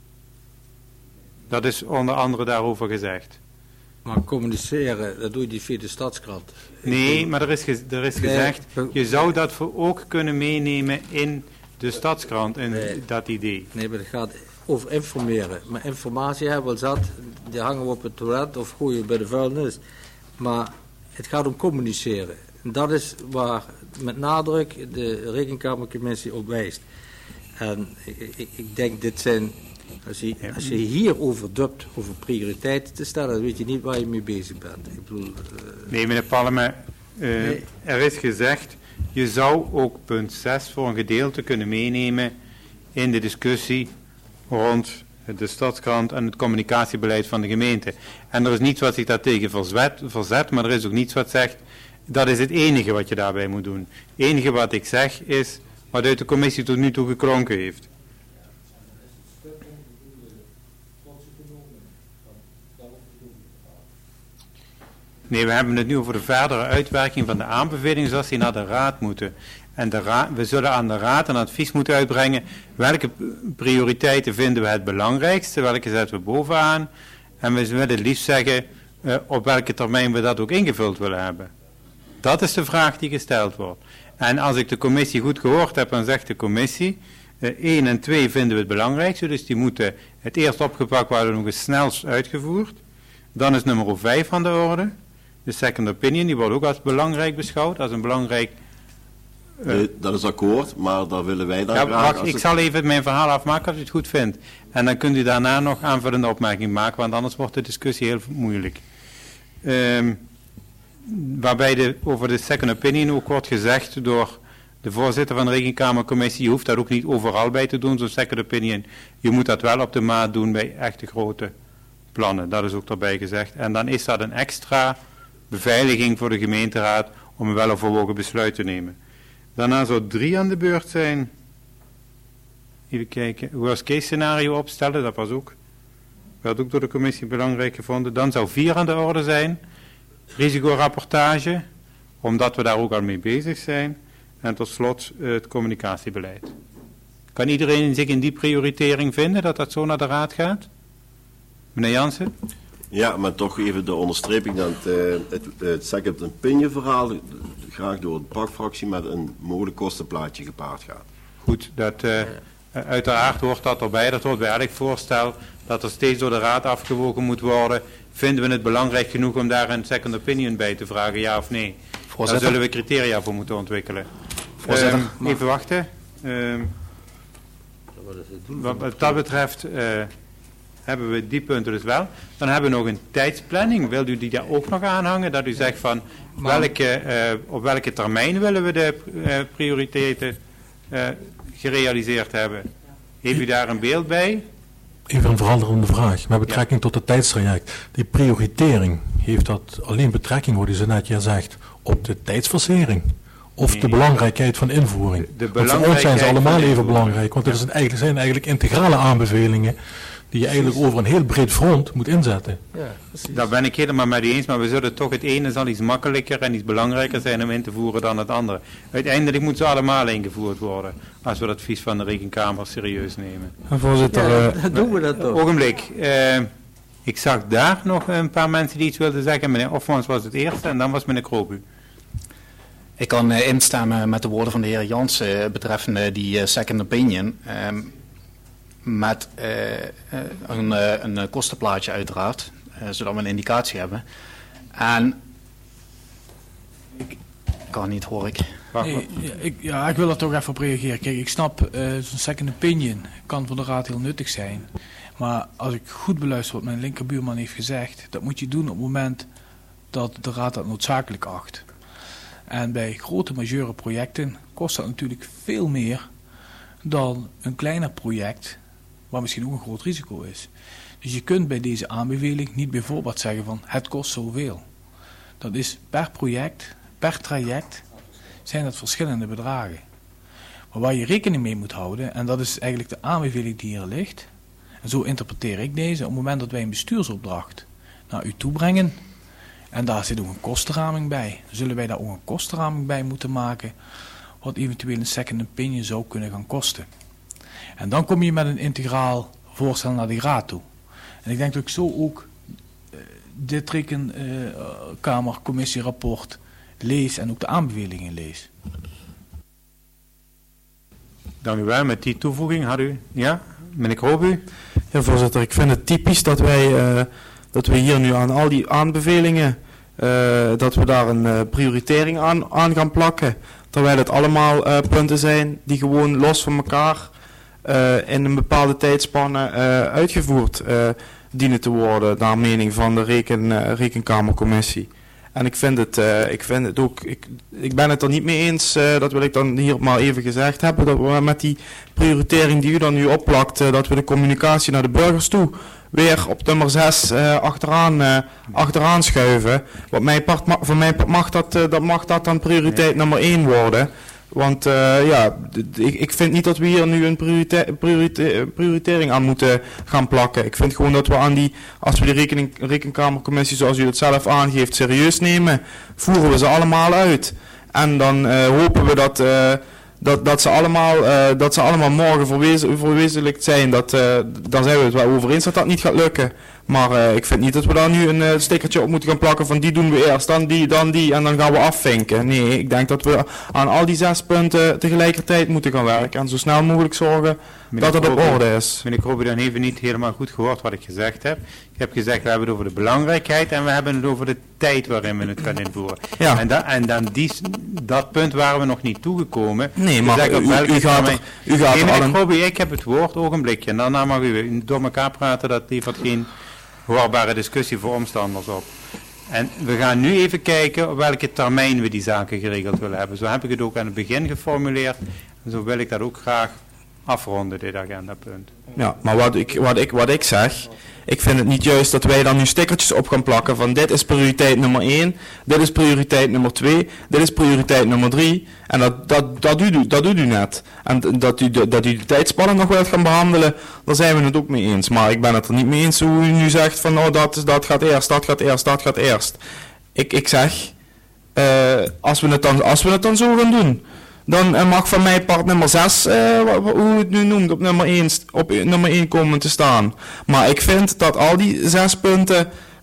Dat is onder andere daarover gezegd. Maar communiceren, dat doe je niet via de Stadskrant. Nee, maar er is, ge er is nee, gezegd, je zou dat voor ook kunnen meenemen in de Stadskrant, in nee, dat idee. Nee, maar het gaat over informeren. Maar informatie hebben we zat, die hangen we op het toilet of gooien bij de vuilnis. Maar het gaat om communiceren. En dat is waar met nadruk de Rekenkamercommissie op wijst. En ik, ik, ik denk, dit zijn, als je, als je hierover dubt, over prioriteiten te stellen, dan weet je niet waar je mee bezig bent. Ik bedoel, uh, nee, meneer Palme, uh, nee. Er is gezegd, je zou ook punt zes voor een gedeelte kunnen meenemen in de discussie rond de Stadskrant en het communicatiebeleid van de gemeente. En er is niets wat zich daartegen verzet, verzet, maar er is ook niets wat zegt, dat is het enige wat je daarbij moet doen. Het enige wat ik zeg is wat uit de commissie tot nu toe geklonken heeft. Nee, we hebben het nu over de verdere uitwerking van de aanbevelingen zoals die naar de raad moeten. En de raad, we zullen aan de raad een advies moeten uitbrengen. Welke prioriteiten vinden we het belangrijkste? Welke zetten we bovenaan? En we willen het liefst zeggen uh, op welke termijn we dat ook ingevuld willen hebben. Dat is de vraag die gesteld wordt. En als ik de commissie goed gehoord heb, dan zegt de commissie, uh, één en twee vinden we het belangrijkste, dus die moeten het eerst opgepakt worden, nog eens snelst uitgevoerd. Dan is nummer vijf aan de orde. De second opinion, die wordt ook als belangrijk beschouwd, als een belangrijk... Uh, nee, dat is akkoord, maar daar willen wij dan ja, graag... Wacht, ik het... zal even mijn verhaal afmaken als u het goed vindt. En dan kunt u daarna nog aanvullende opmerking maken, want anders wordt de discussie heel moeilijk. Um, waarbij de, over de second opinion ook wordt gezegd door de voorzitter van de Rekenkamercommissie, je hoeft dat ook niet overal bij te doen, zo'n second opinion. Je moet dat wel op de maat doen bij echte grote plannen, dat is ook erbij gezegd. En dan is dat een extra beveiliging voor de gemeenteraad om een weloverwogen besluit te nemen. Daarna zou drie aan de beurt zijn. Even kijken, worst case scenario opstellen, dat was ook, werd ook door de commissie belangrijk gevonden. Dan zou vier aan de orde zijn. Risicorapportage, omdat we daar ook al mee bezig zijn. En tot slot het communicatiebeleid. Kan iedereen zich in die prioritering vinden, dat dat zo naar de raad gaat? Meneer Jansen? Ja, maar toch even de onderstreping dat uh, het, het second opinion verhaal graag door de pakfractie met een mogelijk kostenplaatje gepaard gaat. Goed, dat, uh, Uh, uiteraard hoort dat erbij, dat hoort bij elk voorstel, dat er steeds door de raad afgewogen moet worden. Vinden we het belangrijk genoeg om daar een second opinion bij te vragen, ja of nee? Voorzitter. Daar zullen we criteria voor moeten ontwikkelen. Voorzitter. Um, even wachten. Um, wat, wat dat betreft uh, hebben we die punten dus wel. Dan hebben we nog een tijdsplanning. Wilt u die daar ook nog aanhangen? Dat u zegt van welke, uh, op welke termijn willen we de uh, prioriteiten uh, gerealiseerd hebben? Heeft u daar een beeld bij? Even een veranderende vraag. Met betrekking ja. tot het tijdstraject. Die prioritering, heeft dat alleen betrekking, wat u zo net hier zegt, op de tijdsversering? Of nee, de belangrijkheid van invoering? De, de want voor ons zijn ze allemaal even belangrijk. Want ja. het is een, eigenlijk, zijn eigenlijk integrale aanbevelingen die je eigenlijk over een heel breed front moet inzetten. Ja, daar ben ik helemaal met u eens, maar we zullen toch het ene zal iets makkelijker en iets belangrijker zijn om in te voeren dan het andere. Uiteindelijk moeten ze allemaal ingevoerd worden, als we dat advies van de Rekenkamer serieus nemen. En voorzitter, ja, uh, doen we dat toch? Ogenblik. Uh, ik zag daar nog een paar mensen die iets wilden zeggen. Meneer Offmans was het eerste en dan was meneer Krobu. Ik kan uh, instemmen met de woorden van de heer Jansen uh, betreffende die uh, second opinion. Um, met uh, een, uh, een kostenplaatje uiteraard, uh, zodat we een indicatie hebben. En ik kan niet, hoor ik. Nee, ja, ik. Ja, ik wil er toch even op reageren. Kijk, ik snap, uh, zo'n second opinion kan voor de raad heel nuttig zijn. Maar als ik goed beluister wat mijn linkerbuurman heeft gezegd, dat moet je doen op het moment dat de raad dat noodzakelijk acht. En bij grote majeure projecten kost dat natuurlijk veel meer dan een kleiner project, waar misschien ook een groot risico is. Dus je kunt bij deze aanbeveling niet bijvoorbeeld zeggen van het kost zoveel. Dat is per project, per traject, zijn dat verschillende bedragen. Maar waar je rekening mee moet houden, en dat is eigenlijk de aanbeveling die hier ligt, en zo interpreteer ik deze, op het moment dat wij een bestuursopdracht naar u toebrengen, en daar zit ook een kostenraming bij, zullen wij daar ook een kostenraming bij moeten maken, wat eventueel een second opinion zou kunnen gaan kosten. En dan kom je met een integraal voorstel naar die raad toe. En ik denk dat ik zo ook uh, dit rekenkamercommissierapport uh, lees en ook de aanbevelingen lees. Dank u wel. Met die toevoeging had u... Ja, meneer Krobu? Ja, voorzitter. Ik vind het typisch dat wij, uh, dat we hier nu aan al die aanbevelingen, uh, dat we daar een uh, prioritering aan, aan gaan plakken. Terwijl het allemaal uh, punten zijn die gewoon los van elkaar uh, in een bepaalde tijdspanne uh, uitgevoerd uh, dienen te worden, naar mening van de reken, uh, Rekenkamercommissie. En ik vind het, uh, ik vind het ook, ik, ik ben het er niet mee eens, uh, dat wil ik dan hier maar even gezegd hebben, dat we met die prioritering die u dan nu opplakt, uh, dat we de communicatie naar de burgers toe weer op nummer zes uh, achteraan, uh, achteraan schuiven. Wat mij part, ma voor mij mag dat, uh, dat mag dat dan prioriteit nummer één worden. Want uh, ja, ik, ik vind niet dat we hier nu een priorite priorite prioritering aan moeten gaan plakken. Ik vind gewoon dat we aan die, als we die rekening, rekenkamercommissie zoals u het zelf aangeeft serieus nemen, voeren we ze allemaal uit. En dan uh, hopen we dat, uh, dat, dat, ze allemaal, uh, dat ze allemaal morgen verwezen, verwezenlijkt zijn. Dat, uh, daar zijn we het wel over eens dat dat niet gaat lukken. Maar uh, ik vind niet dat we daar nu een uh, stickertje op moeten gaan plakken van die doen we eerst, dan die, dan die en dan gaan we afvinken. Nee, ik denk dat we aan al die zes punten tegelijkertijd moeten gaan werken en zo snel mogelijk zorgen meneer dat het op orde is. Meneer Krobi, dan heeft u niet helemaal goed gehoord wat ik gezegd heb. Ik heb gezegd, we hebben het over de belangrijkheid en we hebben het over de tijd waarin we het gaan invoeren. Ja. En, da en dan die, dat punt waren we nog niet toegekomen. Nee, maar u, u, u gaat er, u gaat nee, er meneer al een... Krobi, ik heb het woord, ogenblikje. En daarna mag u door elkaar praten, dat levert geen hoorbare discussie voor omstanders op. En we gaan nu even kijken op welke termijn we die zaken geregeld willen hebben. Zo heb ik het ook aan het begin geformuleerd. En zo wil ik dat ook graag afronden, dit agendapunt. Ja, maar wat ik, wat, ik, wat ik zeg, ik vind het niet juist dat wij dan nu stickertjes op gaan plakken van dit is prioriteit nummer één, dit is prioriteit nummer twee, dit is prioriteit nummer drie. En dat, dat, dat, doet, dat doet u net. En dat u, dat u de tijdspannen nog wilt gaan behandelen, daar zijn we het ook mee eens. Maar ik ben het er niet mee eens hoe u nu zegt van oh, dat, dat gaat eerst, dat gaat eerst, dat gaat eerst. Ik, ik zeg, uh, als, we het dan, als we het dan zo gaan doen, dan uh, mag van mij part nummer zes, uh, hoe u het nu noemt, op nummer één, op nummer één komen te staan. Maar ik vind dat al die zes punten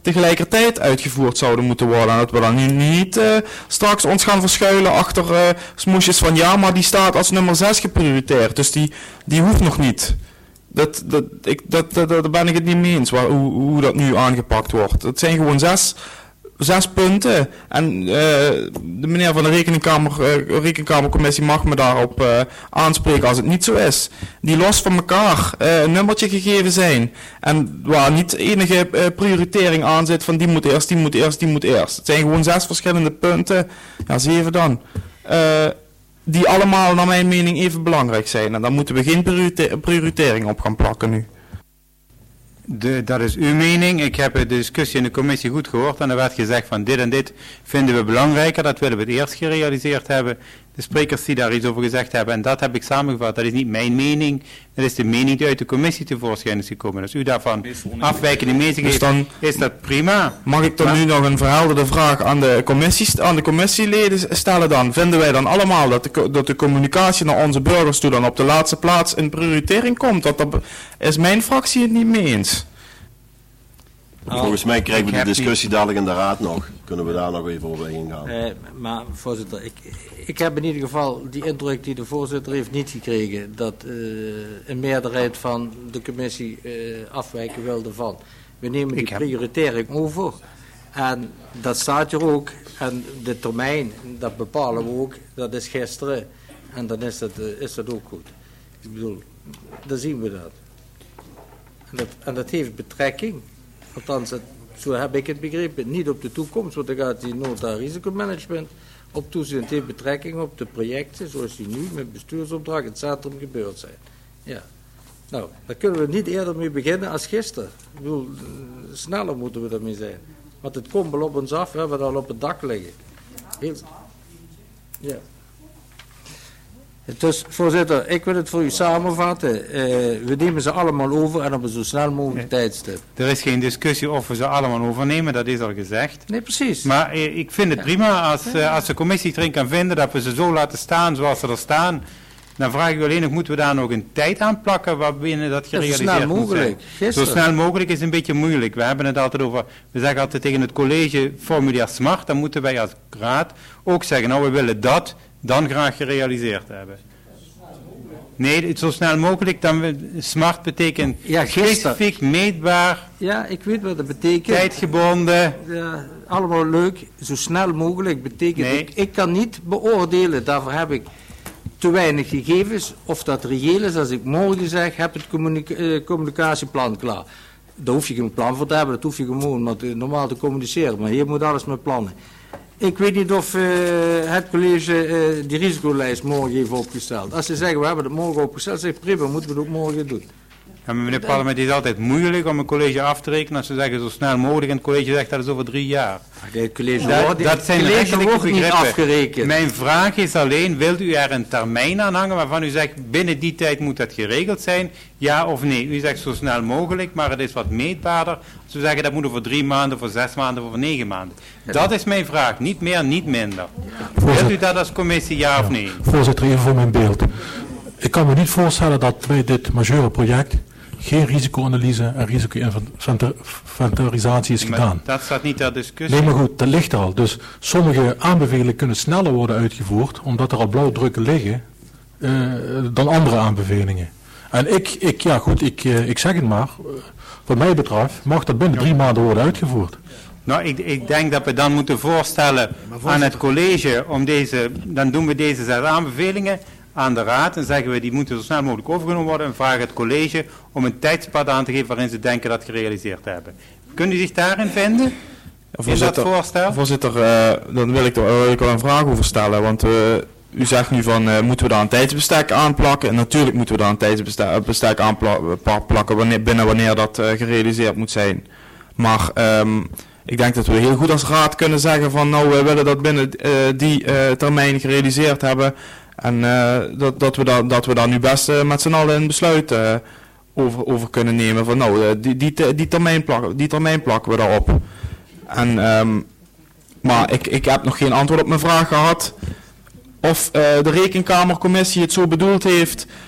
tegelijkertijd uitgevoerd zouden moeten worden. En dat we dan nu niet uh, straks ons gaan verschuilen achter uh, smoesjes van ja, maar die staat als nummer zes geprioriteerd. Dus die, die hoeft nog niet. Dat, dat, ik, dat, dat, daar ben ik het niet mee eens waar, hoe, hoe dat nu aangepakt wordt. Het zijn gewoon zes, zes punten. En uh, de meneer van de Rekenkamer, uh, Rekenkamercommissie mag me daarop uh, aanspreken als het niet zo is. Die los van elkaar uh, een nummertje gegeven zijn. En waar niet enige uh, prioritering aan zit van die moet eerst, die moet eerst, die moet eerst. Het zijn gewoon zes verschillende punten. Ja, zeven dan. Uh, die allemaal naar mijn mening even belangrijk zijn. En daar moeten we geen priorite- prioritering op gaan plakken nu. De, dat is uw mening. Ik heb de discussie in de commissie goed gehoord en er werd gezegd van dit en dit vinden we belangrijker, dat willen we het eerst gerealiseerd hebben. De sprekers die daar iets over gezegd hebben en dat heb ik samengevat, dat is niet mijn mening, dat is de mening die uit de commissie tevoorschijn is gekomen. Als u daarvan afwijkende mening dus heeft, dan is dat prima. Mag ik dan maar, nu nog een verhelderde vraag aan de, commissie, aan de commissieleden stellen dan? Vinden wij dan allemaal dat de, dat de communicatie naar onze burgers toe dan op de laatste plaats in prioritering komt? Dat, dat is mijn fractie het niet mee eens. Volgens mij krijgen we de discussie niet... dadelijk in de raad nog. Kunnen we daar nog even over ingaan? Eh, maar voorzitter, ik, ik heb in ieder geval die indruk die de voorzitter heeft niet gekregen. Dat uh, een meerderheid van de commissie uh, afwijken wilde van. We nemen die heb... prioritering over. En dat staat er ook. En de termijn, dat bepalen we ook. Dat is gisteren. En dan is dat, uh, is dat ook goed. Ik bedoel, dan zien we dat. En dat, en dat heeft betrekking. Althans, het, zo heb ik het begrepen, niet op de toekomst, want dan gaat die nota risicomanagement op toezien. Het heeft betrekking op de projecten zoals die nu met bestuursopdracht in het centrum gebeurd zijn. Ja. Nou, daar kunnen we niet eerder mee beginnen als gisteren. Ik bedoel, sneller moeten we ermee zijn. Want het komt wel op ons af, we hebben het al op het dak liggen. Heel... Ja. Dus voorzitter, ik wil het voor u samenvatten. Uh, we nemen ze allemaal over en op een zo snel mogelijk nee. tijdstip. Er is geen discussie of we ze allemaal overnemen, dat is al gezegd. Nee, precies. Maar uh, ik vind het ja. prima als, uh, als de commissie erin kan vinden dat we ze zo laten staan zoals ze er staan. Dan vraag ik alleen nog, moeten we daar nog een tijd aan plakken waarbinnen dat gerealiseerd ja, zo snel mogelijk. Moet zijn? Zo snel mogelijk is een beetje moeilijk. We hebben het altijd over, we zeggen altijd tegen het college formulier SMART, dan moeten wij als raad ook zeggen, nou we willen dat dan graag gerealiseerd hebben. Nee, zo snel mogelijk, dan SMART betekent ja, specifiek, meetbaar. Ja, ik weet wat dat betekent. Tijdgebonden. Ja, allemaal leuk, zo snel mogelijk betekent. Nee. Ik, ik kan niet beoordelen, daarvoor heb ik te weinig gegevens. Of dat reëel is, als ik morgen zeg, heb het communica- uh, communicatieplan klaar. Daar hoef je geen plan voor te hebben, dat hoef je gewoon maar te, normaal te communiceren. Maar hier moet alles met plannen. Ik weet niet of uh, het college uh, die risicolijst morgen heeft opgesteld. Als ze zeggen, we hebben het morgen opgesteld, zeg ik prima, moeten we het ook morgen doen. Ja, maar meneer Parlement, het is altijd moeilijk om een college af te rekenen als ze zeggen zo snel mogelijk en het college zegt dat is over drie jaar. Het college dat, wordt, dat zijn college wordt niet afgerekend. Mijn vraag is alleen, wilt u er een termijn aan hangen waarvan u zegt binnen die tijd moet dat geregeld zijn, ja of nee? U zegt zo snel mogelijk, maar het is wat meetbaarder. Als we zeggen dat moet over drie maanden, voor zes maanden, voor negen maanden. Dat is mijn vraag, niet meer, niet minder. Wilt u dat als commissie ja, ja of nee? Voorzitter, even voor mijn beeld. Ik kan me niet voorstellen dat bij dit majeure project geen risicoanalyse en risico-inventarisatie is maar gedaan. Dat staat niet ter discussie. Nee, maar goed, dat ligt er al. Dus sommige aanbevelingen kunnen sneller worden uitgevoerd, omdat er al blauwdrukken liggen, uh, dan andere aanbevelingen. En ik, ik ja goed, ik, uh, ik zeg het maar, uh, wat mij betreft mag dat binnen drie maanden worden uitgevoerd. Nou, ik, ik denk dat we dan moeten voorstellen aan het college, om deze, dan doen we deze zes aanbevelingen aan de raad en zeggen we die moeten zo snel mogelijk overgenomen worden en vragen het college om een tijdspad aan te geven waarin ze denken dat gerealiseerd hebben. Kunt u zich daarin vinden? In dat voorstel? Voorzitter, uh, dan wil ik er wil ik wel een vraag over stellen, want uh, u zegt nu van uh, moeten we daar een tijdsbestek aanplakken en natuurlijk moeten we daar een tijdsbestek aanplakken wanneer, binnen wanneer dat uh, gerealiseerd moet zijn. Maar um, ik denk dat we heel goed als raad kunnen zeggen van nou we willen dat binnen uh, die uh, termijn gerealiseerd hebben. En uh, dat, dat, we da, dat we daar nu best uh, met z'n allen een besluit uh, over, over kunnen nemen. Van nou, uh, die, die, die, termijn plakken, die termijn plakken we daarop. En, um, maar ik, ik heb nog geen antwoord op mijn vraag gehad. Of uh, de Rekenkamercommissie het zo bedoeld heeft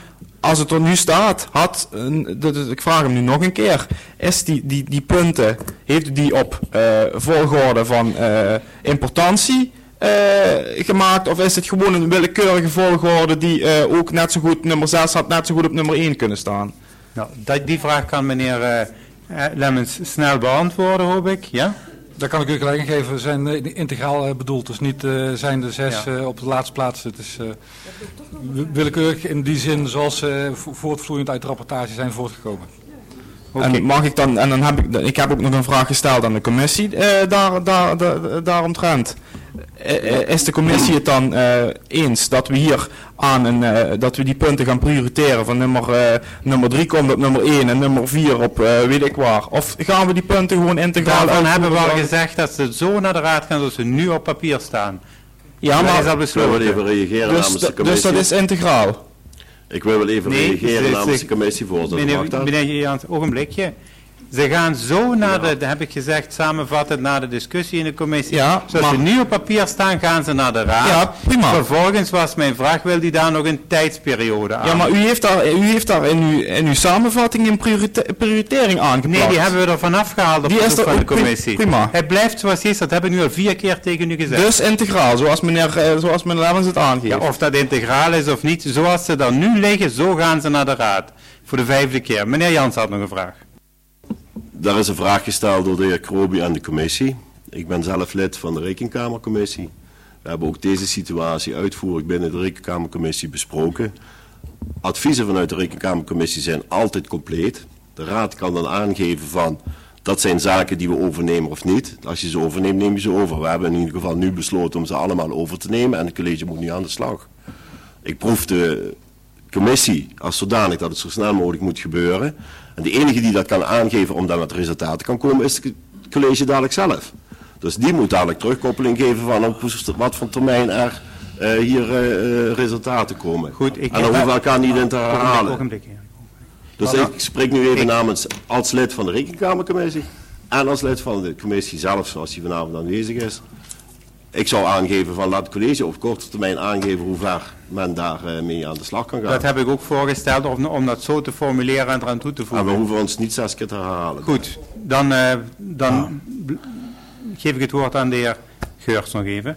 als het er nu staat, had, uh, ik vraag hem nu nog een keer, is die, die, die punten, heeft u die op uh, volgorde van uh, importantie uh, gemaakt, of is het gewoon een willekeurige volgorde die uh, ook net zo goed, nummer zes had net zo goed op nummer één kunnen staan? Nou, dat, die vraag kan meneer uh, Lemmens snel beantwoorden, hoop ik, ja? Daar kan ik u gelijk aan geven. We zijn uh, integraal uh, bedoeld. Dus niet uh, zijn de zes Ja. uh, op de laatste plaats. Het is uh, willekeurig in die zin zoals uh, vo- voortvloeiend uit de rapportage zijn voortgekomen. Okay. En mag ik dan, en dan heb ik, ik heb ook nog een vraag gesteld aan de commissie uh, daar, daar, daar, daaromtrent. Uh, is de commissie het dan uh, eens dat we hier aan een, uh, dat we die punten gaan prioriteren van nummer, uh, nummer drie komt op nummer één en nummer vier op uh, weet ik waar? Of gaan we die punten gewoon integraal Daarvan hebben we al uitvoeren? gezegd dat ze zo naar de raad gaan zoals ze nu op papier staan. Ja, Dat maar is al Ik wil besloten. wel even reageren dus, namens de dus commissie. dat is integraal. Ik wil wel even Nee, reageren ze- namens ze- de commissievoorzitter. Mag Meneer, dat? meneer Jans, ogenblikje. Ze gaan zo naar de, heb ik gezegd, samenvattend naar de discussie in de commissie. Ja, Zoals maar- ze nu op papier staan, gaan ze naar de raad. Ja, prima. Vervolgens was mijn vraag, wil die daar nog een tijdsperiode aan? Ja, maar u heeft daar, u heeft daar in, uw, in uw samenvatting een priorite- prioritering aangeplakt. Nee, die hebben we er vanaf gehaald op Die is verzoek er van de ook pri- commissie. prima. Het blijft zoals het is, dat heb ik nu al vier keer tegen u gezegd. Dus integraal, zoals meneer, eh, zoals meneer Lemmens het aangeeft. Ja, of dat integraal is of niet, zoals ze dan nu liggen, zo gaan ze naar de raad. Voor de vijfde keer. Meneer Jans had nog een vraag. Daar is een vraag gesteld door de heer Krobi aan de commissie. Ik ben zelf lid van de Rekenkamercommissie. We hebben ook deze situatie uitvoerig binnen de Rekenkamercommissie besproken. Adviezen vanuit de Rekenkamercommissie zijn altijd compleet. De raad kan dan aangeven van, dat zijn zaken die we overnemen of niet. Als je ze overneemt, neem je ze over. We hebben in ieder geval nu besloten om ze allemaal over te nemen en het college moet nu aan de slag. Ik proef de commissie als zodanig dat het zo snel mogelijk moet gebeuren. En de enige die dat kan aangeven om dan met resultaten kan komen is het college dadelijk zelf. Dus die moet dadelijk terugkoppeling geven van op wat voor termijn er uh, hier uh, resultaten komen. Goed, ik en dan hoeven we elkaar niet in te herhalen. Ogenblik, ja. Dus ik spreek nu even namens als lid van de Rekenkamercommissie en als lid van de commissie zelf, zoals die vanavond aanwezig is. Ik zou aangeven van laat het college op korte termijn aangeven hoe ver men daar uh, mee aan de slag kan gaan. Dat heb ik ook voorgesteld om, om dat zo te formuleren en eraan toe te voegen. En we hoeven ons niet zes keer te herhalen. Goed, dan, uh, dan b- geef ik het woord aan de heer Geurts nog even.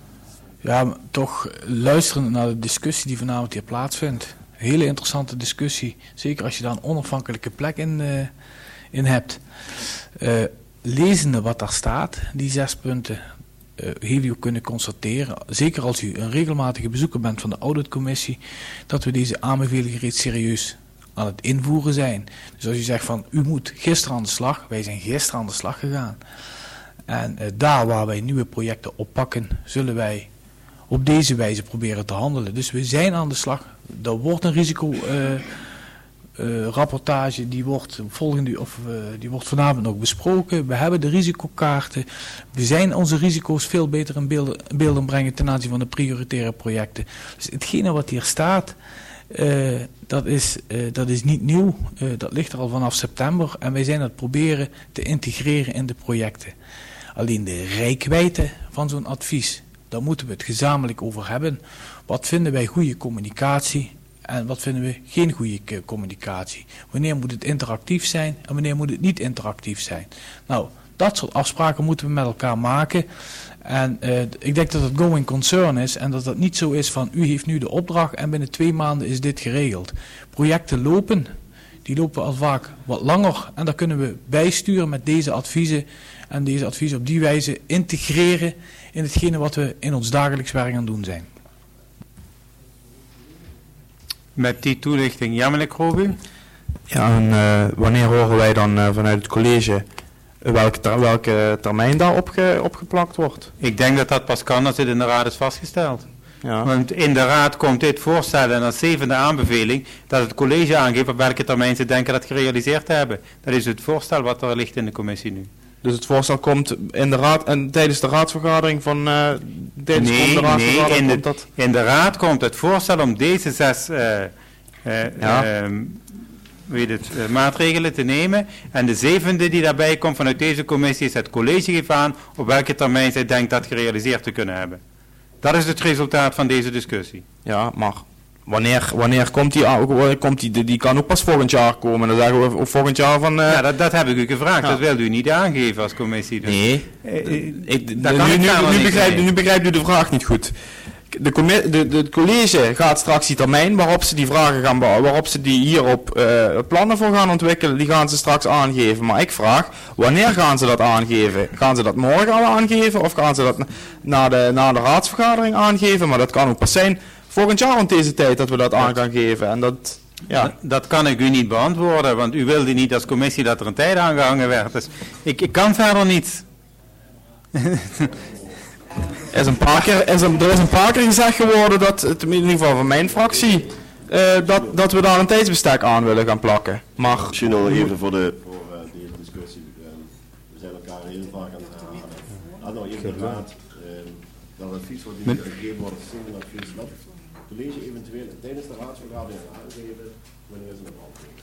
Ja, maar toch luisterend naar de discussie die vanavond hier plaatsvindt. Een hele interessante discussie. Zeker als je daar een onafhankelijke plek in, uh, in hebt. Uh, lezende wat daar staat, die zes punten, uh, heeft u ook kunnen constateren, zeker als u een regelmatige bezoeker bent van de auditcommissie, dat we deze aanbevelingen reeds serieus aan het invoeren zijn. Dus als u zegt van, u moet gisteren aan de slag, wij zijn gisteren aan de slag gegaan. En uh, daar waar wij nieuwe projecten oppakken, zullen wij op deze wijze proberen te handelen. Dus we zijn aan de slag. Er wordt een risicorapportage, uh, uh, rapportage, die wordt volgende of uh, die wordt vanavond nog besproken. We hebben de risicokaarten. We zijn onze risico's veel beter in beelden, beelden brengen ten aanzien van de prioritaire projecten. Dus hetgene wat hier staat, uh, dat, is, uh, dat is niet nieuw. Uh, dat ligt er al vanaf september en wij zijn het proberen te integreren in de projecten. Alleen de reikwijdte van zo'n advies, daar moeten we het gezamenlijk over hebben. Wat vinden wij goede communicatie en wat vinden we geen goede communicatie? Wanneer moet het interactief zijn en wanneer moet het niet interactief zijn? Nou, dat soort afspraken moeten we met elkaar maken. En uh, ik denk dat het going concern is en dat het niet zo is van u heeft nu de opdracht en binnen twee maanden is dit geregeld. Projecten lopen, die lopen al vaak wat langer en daar kunnen we bijsturen met deze adviezen en deze adviezen op die wijze integreren in hetgene wat we in ons dagelijks werk aan het doen zijn. Met die toelichting, ja meneer Krobi? Ja, en uh, wanneer horen wij dan uh, vanuit het college welke, ter, welke termijn daar opge, opgeplakt wordt? Ik denk dat dat pas kan als het in de raad is vastgesteld. Ja. Want in de raad komt dit voorstel en als zevende aanbeveling dat het college aangeeft op welke termijn ze denken dat gerealiseerd te hebben. Dat is het voorstel wat er ligt in de commissie nu. Dus het voorstel komt in de raad en tijdens de raadsvergadering van uh, tijdens Nee, de nee raadsvergadering in, de, komt dat. in de raad komt het voorstel om deze zes uh, uh, Ja. uh, weet het, uh, maatregelen te nemen. En de zevende die daarbij komt vanuit deze commissie is het college geeft aan op welke termijn zij denkt dat gerealiseerd te kunnen hebben. Dat is het resultaat van deze discussie. Ja, maar wanneer, wanneer komt die, a- komt die, die, die kan ook pas volgend jaar komen. Dan zeggen we ook volgend jaar van... Uh, ja, dat, dat heb ik u gevraagd. Ja. Dat wil u niet aangeven als commissie. Dus. Nee. Eh, eh, Ik, dat nu, kan nu, ik nu, verder nu, niet begrijpt, mee. nu begrijpt u de vraag niet goed. De, commi- de, de, het college gaat straks die termijn waarop ze die vragen gaan bouwen, waarop ze die hierop uh, plannen voor gaan ontwikkelen, die gaan ze straks aangeven. Maar ik vraag, wanneer gaan ze dat aangeven? Gaan ze dat morgen al aangeven of gaan ze dat na, na, de, na de raadsvergadering aangeven? Maar dat kan ook pas zijn volgend jaar rond deze tijd dat we dat aan gaan geven. En dat, ja. dat, dat kan ik u niet beantwoorden, want u wilde niet als commissie dat er een tijd aangehangen werd. Dus ik, ik kan verder niet. Er is, een paar keer, is een, er is een paar keer gezegd geworden, dat, het, in ieder geval van mijn fractie, uh, dat, dat we daar een tijdsbestek aan willen gaan plakken. Maar, misschien nog even voor de voor, uh, de hele discussie. Uh, we zijn elkaar heel vaak aan het herhalen. Had nou even de raad uh, dat advies wordt die gegeven wordt, single advies, dat het college eventueel tijdens de raadsvergadering aangeven wanneer is het een antwoord.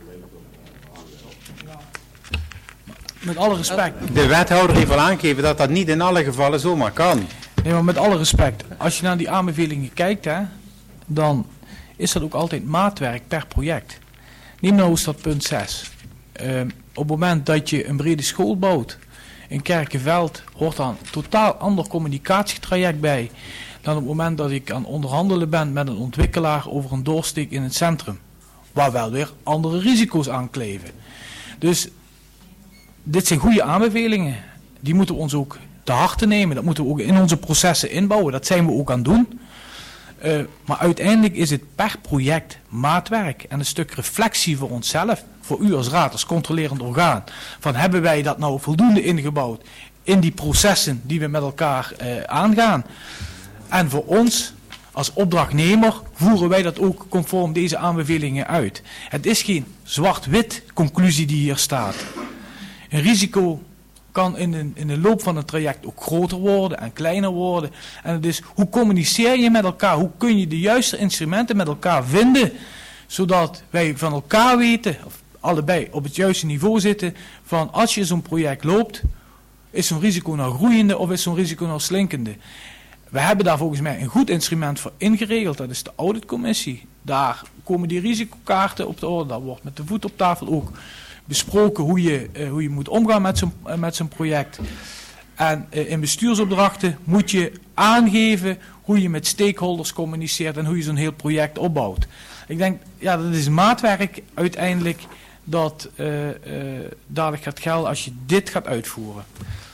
Met alle respect. De wethouder heeft al aangegeven dat dat niet in alle gevallen zomaar kan. Nee, maar met alle respect. Als je naar die aanbevelingen kijkt, hè, dan is dat ook altijd maatwerk per project. Neem nou eens dat punt zes. Uh, op het moment dat je een brede school bouwt in Kerkenveld, hoort daar een totaal ander communicatietraject bij dan op het moment dat ik aan onderhandelen ben met een ontwikkelaar over een doorsteek in het centrum. Waar wel weer andere risico's aan kleven. Dus dit zijn goede aanbevelingen. Die moeten we ons ook te harte nemen. Dat moeten we ook in onze processen inbouwen. Dat zijn we ook aan het doen. Uh, maar uiteindelijk is het per project maatwerk. En een stuk reflectie voor onszelf. Voor u als raad, als controlerend orgaan. Van hebben wij dat nou voldoende ingebouwd in die processen die we met elkaar uh, aangaan. En voor ons als opdrachtnemer voeren wij dat ook conform deze aanbevelingen uit. Het is geen zwart-wit conclusie die hier staat. Een risico kan in de, in de loop van het traject ook groter worden en kleiner worden. En het is, hoe communiceer je met elkaar? Hoe kun je de juiste instrumenten met elkaar vinden? Zodat wij van elkaar weten, of allebei op het juiste niveau zitten, van als je zo'n project loopt, is zo'n risico nou groeiende of is zo'n risico nou slinkende? We hebben daar volgens mij een goed instrument voor ingeregeld, dat is de auditcommissie. Daar komen die risicokaarten op de orde, daar wordt met de voet op tafel ook besproken hoe je, uh, hoe je moet omgaan met zo'n uh, met zo'n project. En uh, in bestuursopdrachten moet je aangeven hoe je met stakeholders communiceert en hoe je zo'n heel project opbouwt. Ik denk, ja, dat is maatwerk uiteindelijk dat uh, uh, dadelijk gaat gelden als je dit gaat uitvoeren.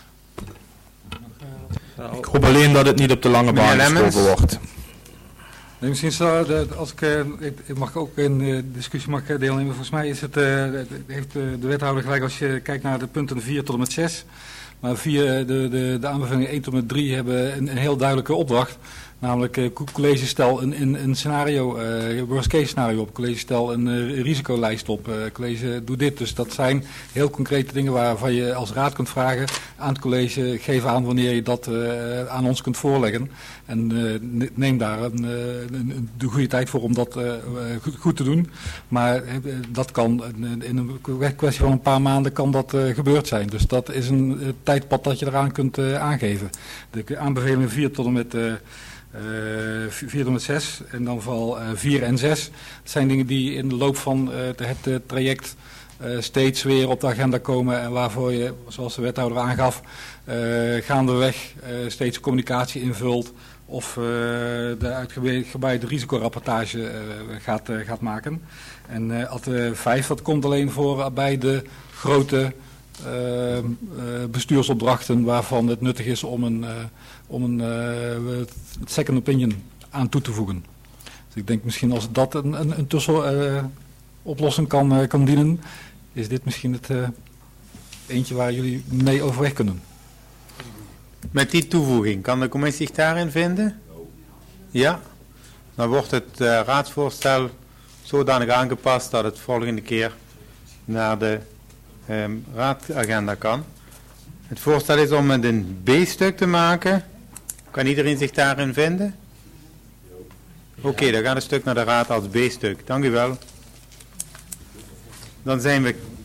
Ik hoop alleen dat het niet op de lange baan geschoven wordt. Nee, misschien zou, de, als ik, uh, ik, ik mag ook in de discussie mag deelnemen. Volgens mij is het, uh, heeft uh, de wethouder gelijk als je kijkt naar de punten vier tot en met zes. Maar vier, de, de, de aanbevelingen één tot en met drie hebben een, een heel duidelijke opdracht. Namelijk, uh, college stel een, een, een scenario, uh, worst case scenario op. College stel een uh, risicolijst op. Uh, college doe dit. Dus dat zijn heel concrete dingen waarvan je als raad kunt vragen aan het college. Geef aan wanneer je dat uh, aan ons kunt voorleggen. En uh, neem daar een, uh, een, de goede tijd voor om dat uh, goed, goed te doen. Maar uh, dat kan in een kwestie van een paar maanden kan dat uh, gebeurd zijn. Dus dat is een uh, tijdpad dat je eraan kunt uh, aangeven. De aanbevelingen vier tot en met... Uh, Uh, vier tot met zes en dan vooral uh, vier en zes. Dat zijn dingen die in de loop van uh, het uh, traject uh, steeds weer op de agenda komen en waarvoor je, zoals de wethouder aangaf, uh, gaandeweg uh, steeds communicatie invult of uh, de uitgebreide risicorapportage uh, gaat, uh, gaat maken. En uh, at uh, vijf, dat komt alleen voor bij de grote uh, uh, bestuursopdrachten waarvan het nuttig is om een... Uh, om een uh, second opinion aan toe te voegen. Dus ik denk misschien als dat een, een, een tussenoplossing uh, kan, uh, kan dienen, is dit misschien het uh, eentje waar jullie mee overweg kunnen. Met die toevoeging, kan de commissie zich daarin vinden? Ja? Dan wordt het uh, raadsvoorstel zodanig aangepast dat het volgende keer naar de um, raadagenda kan. Het voorstel is om het een B-stuk te maken. Kan iedereen zich daarin vinden? Oké, okay, dan gaat een stuk naar de raad als B-stuk. Dank u wel. Dan zijn we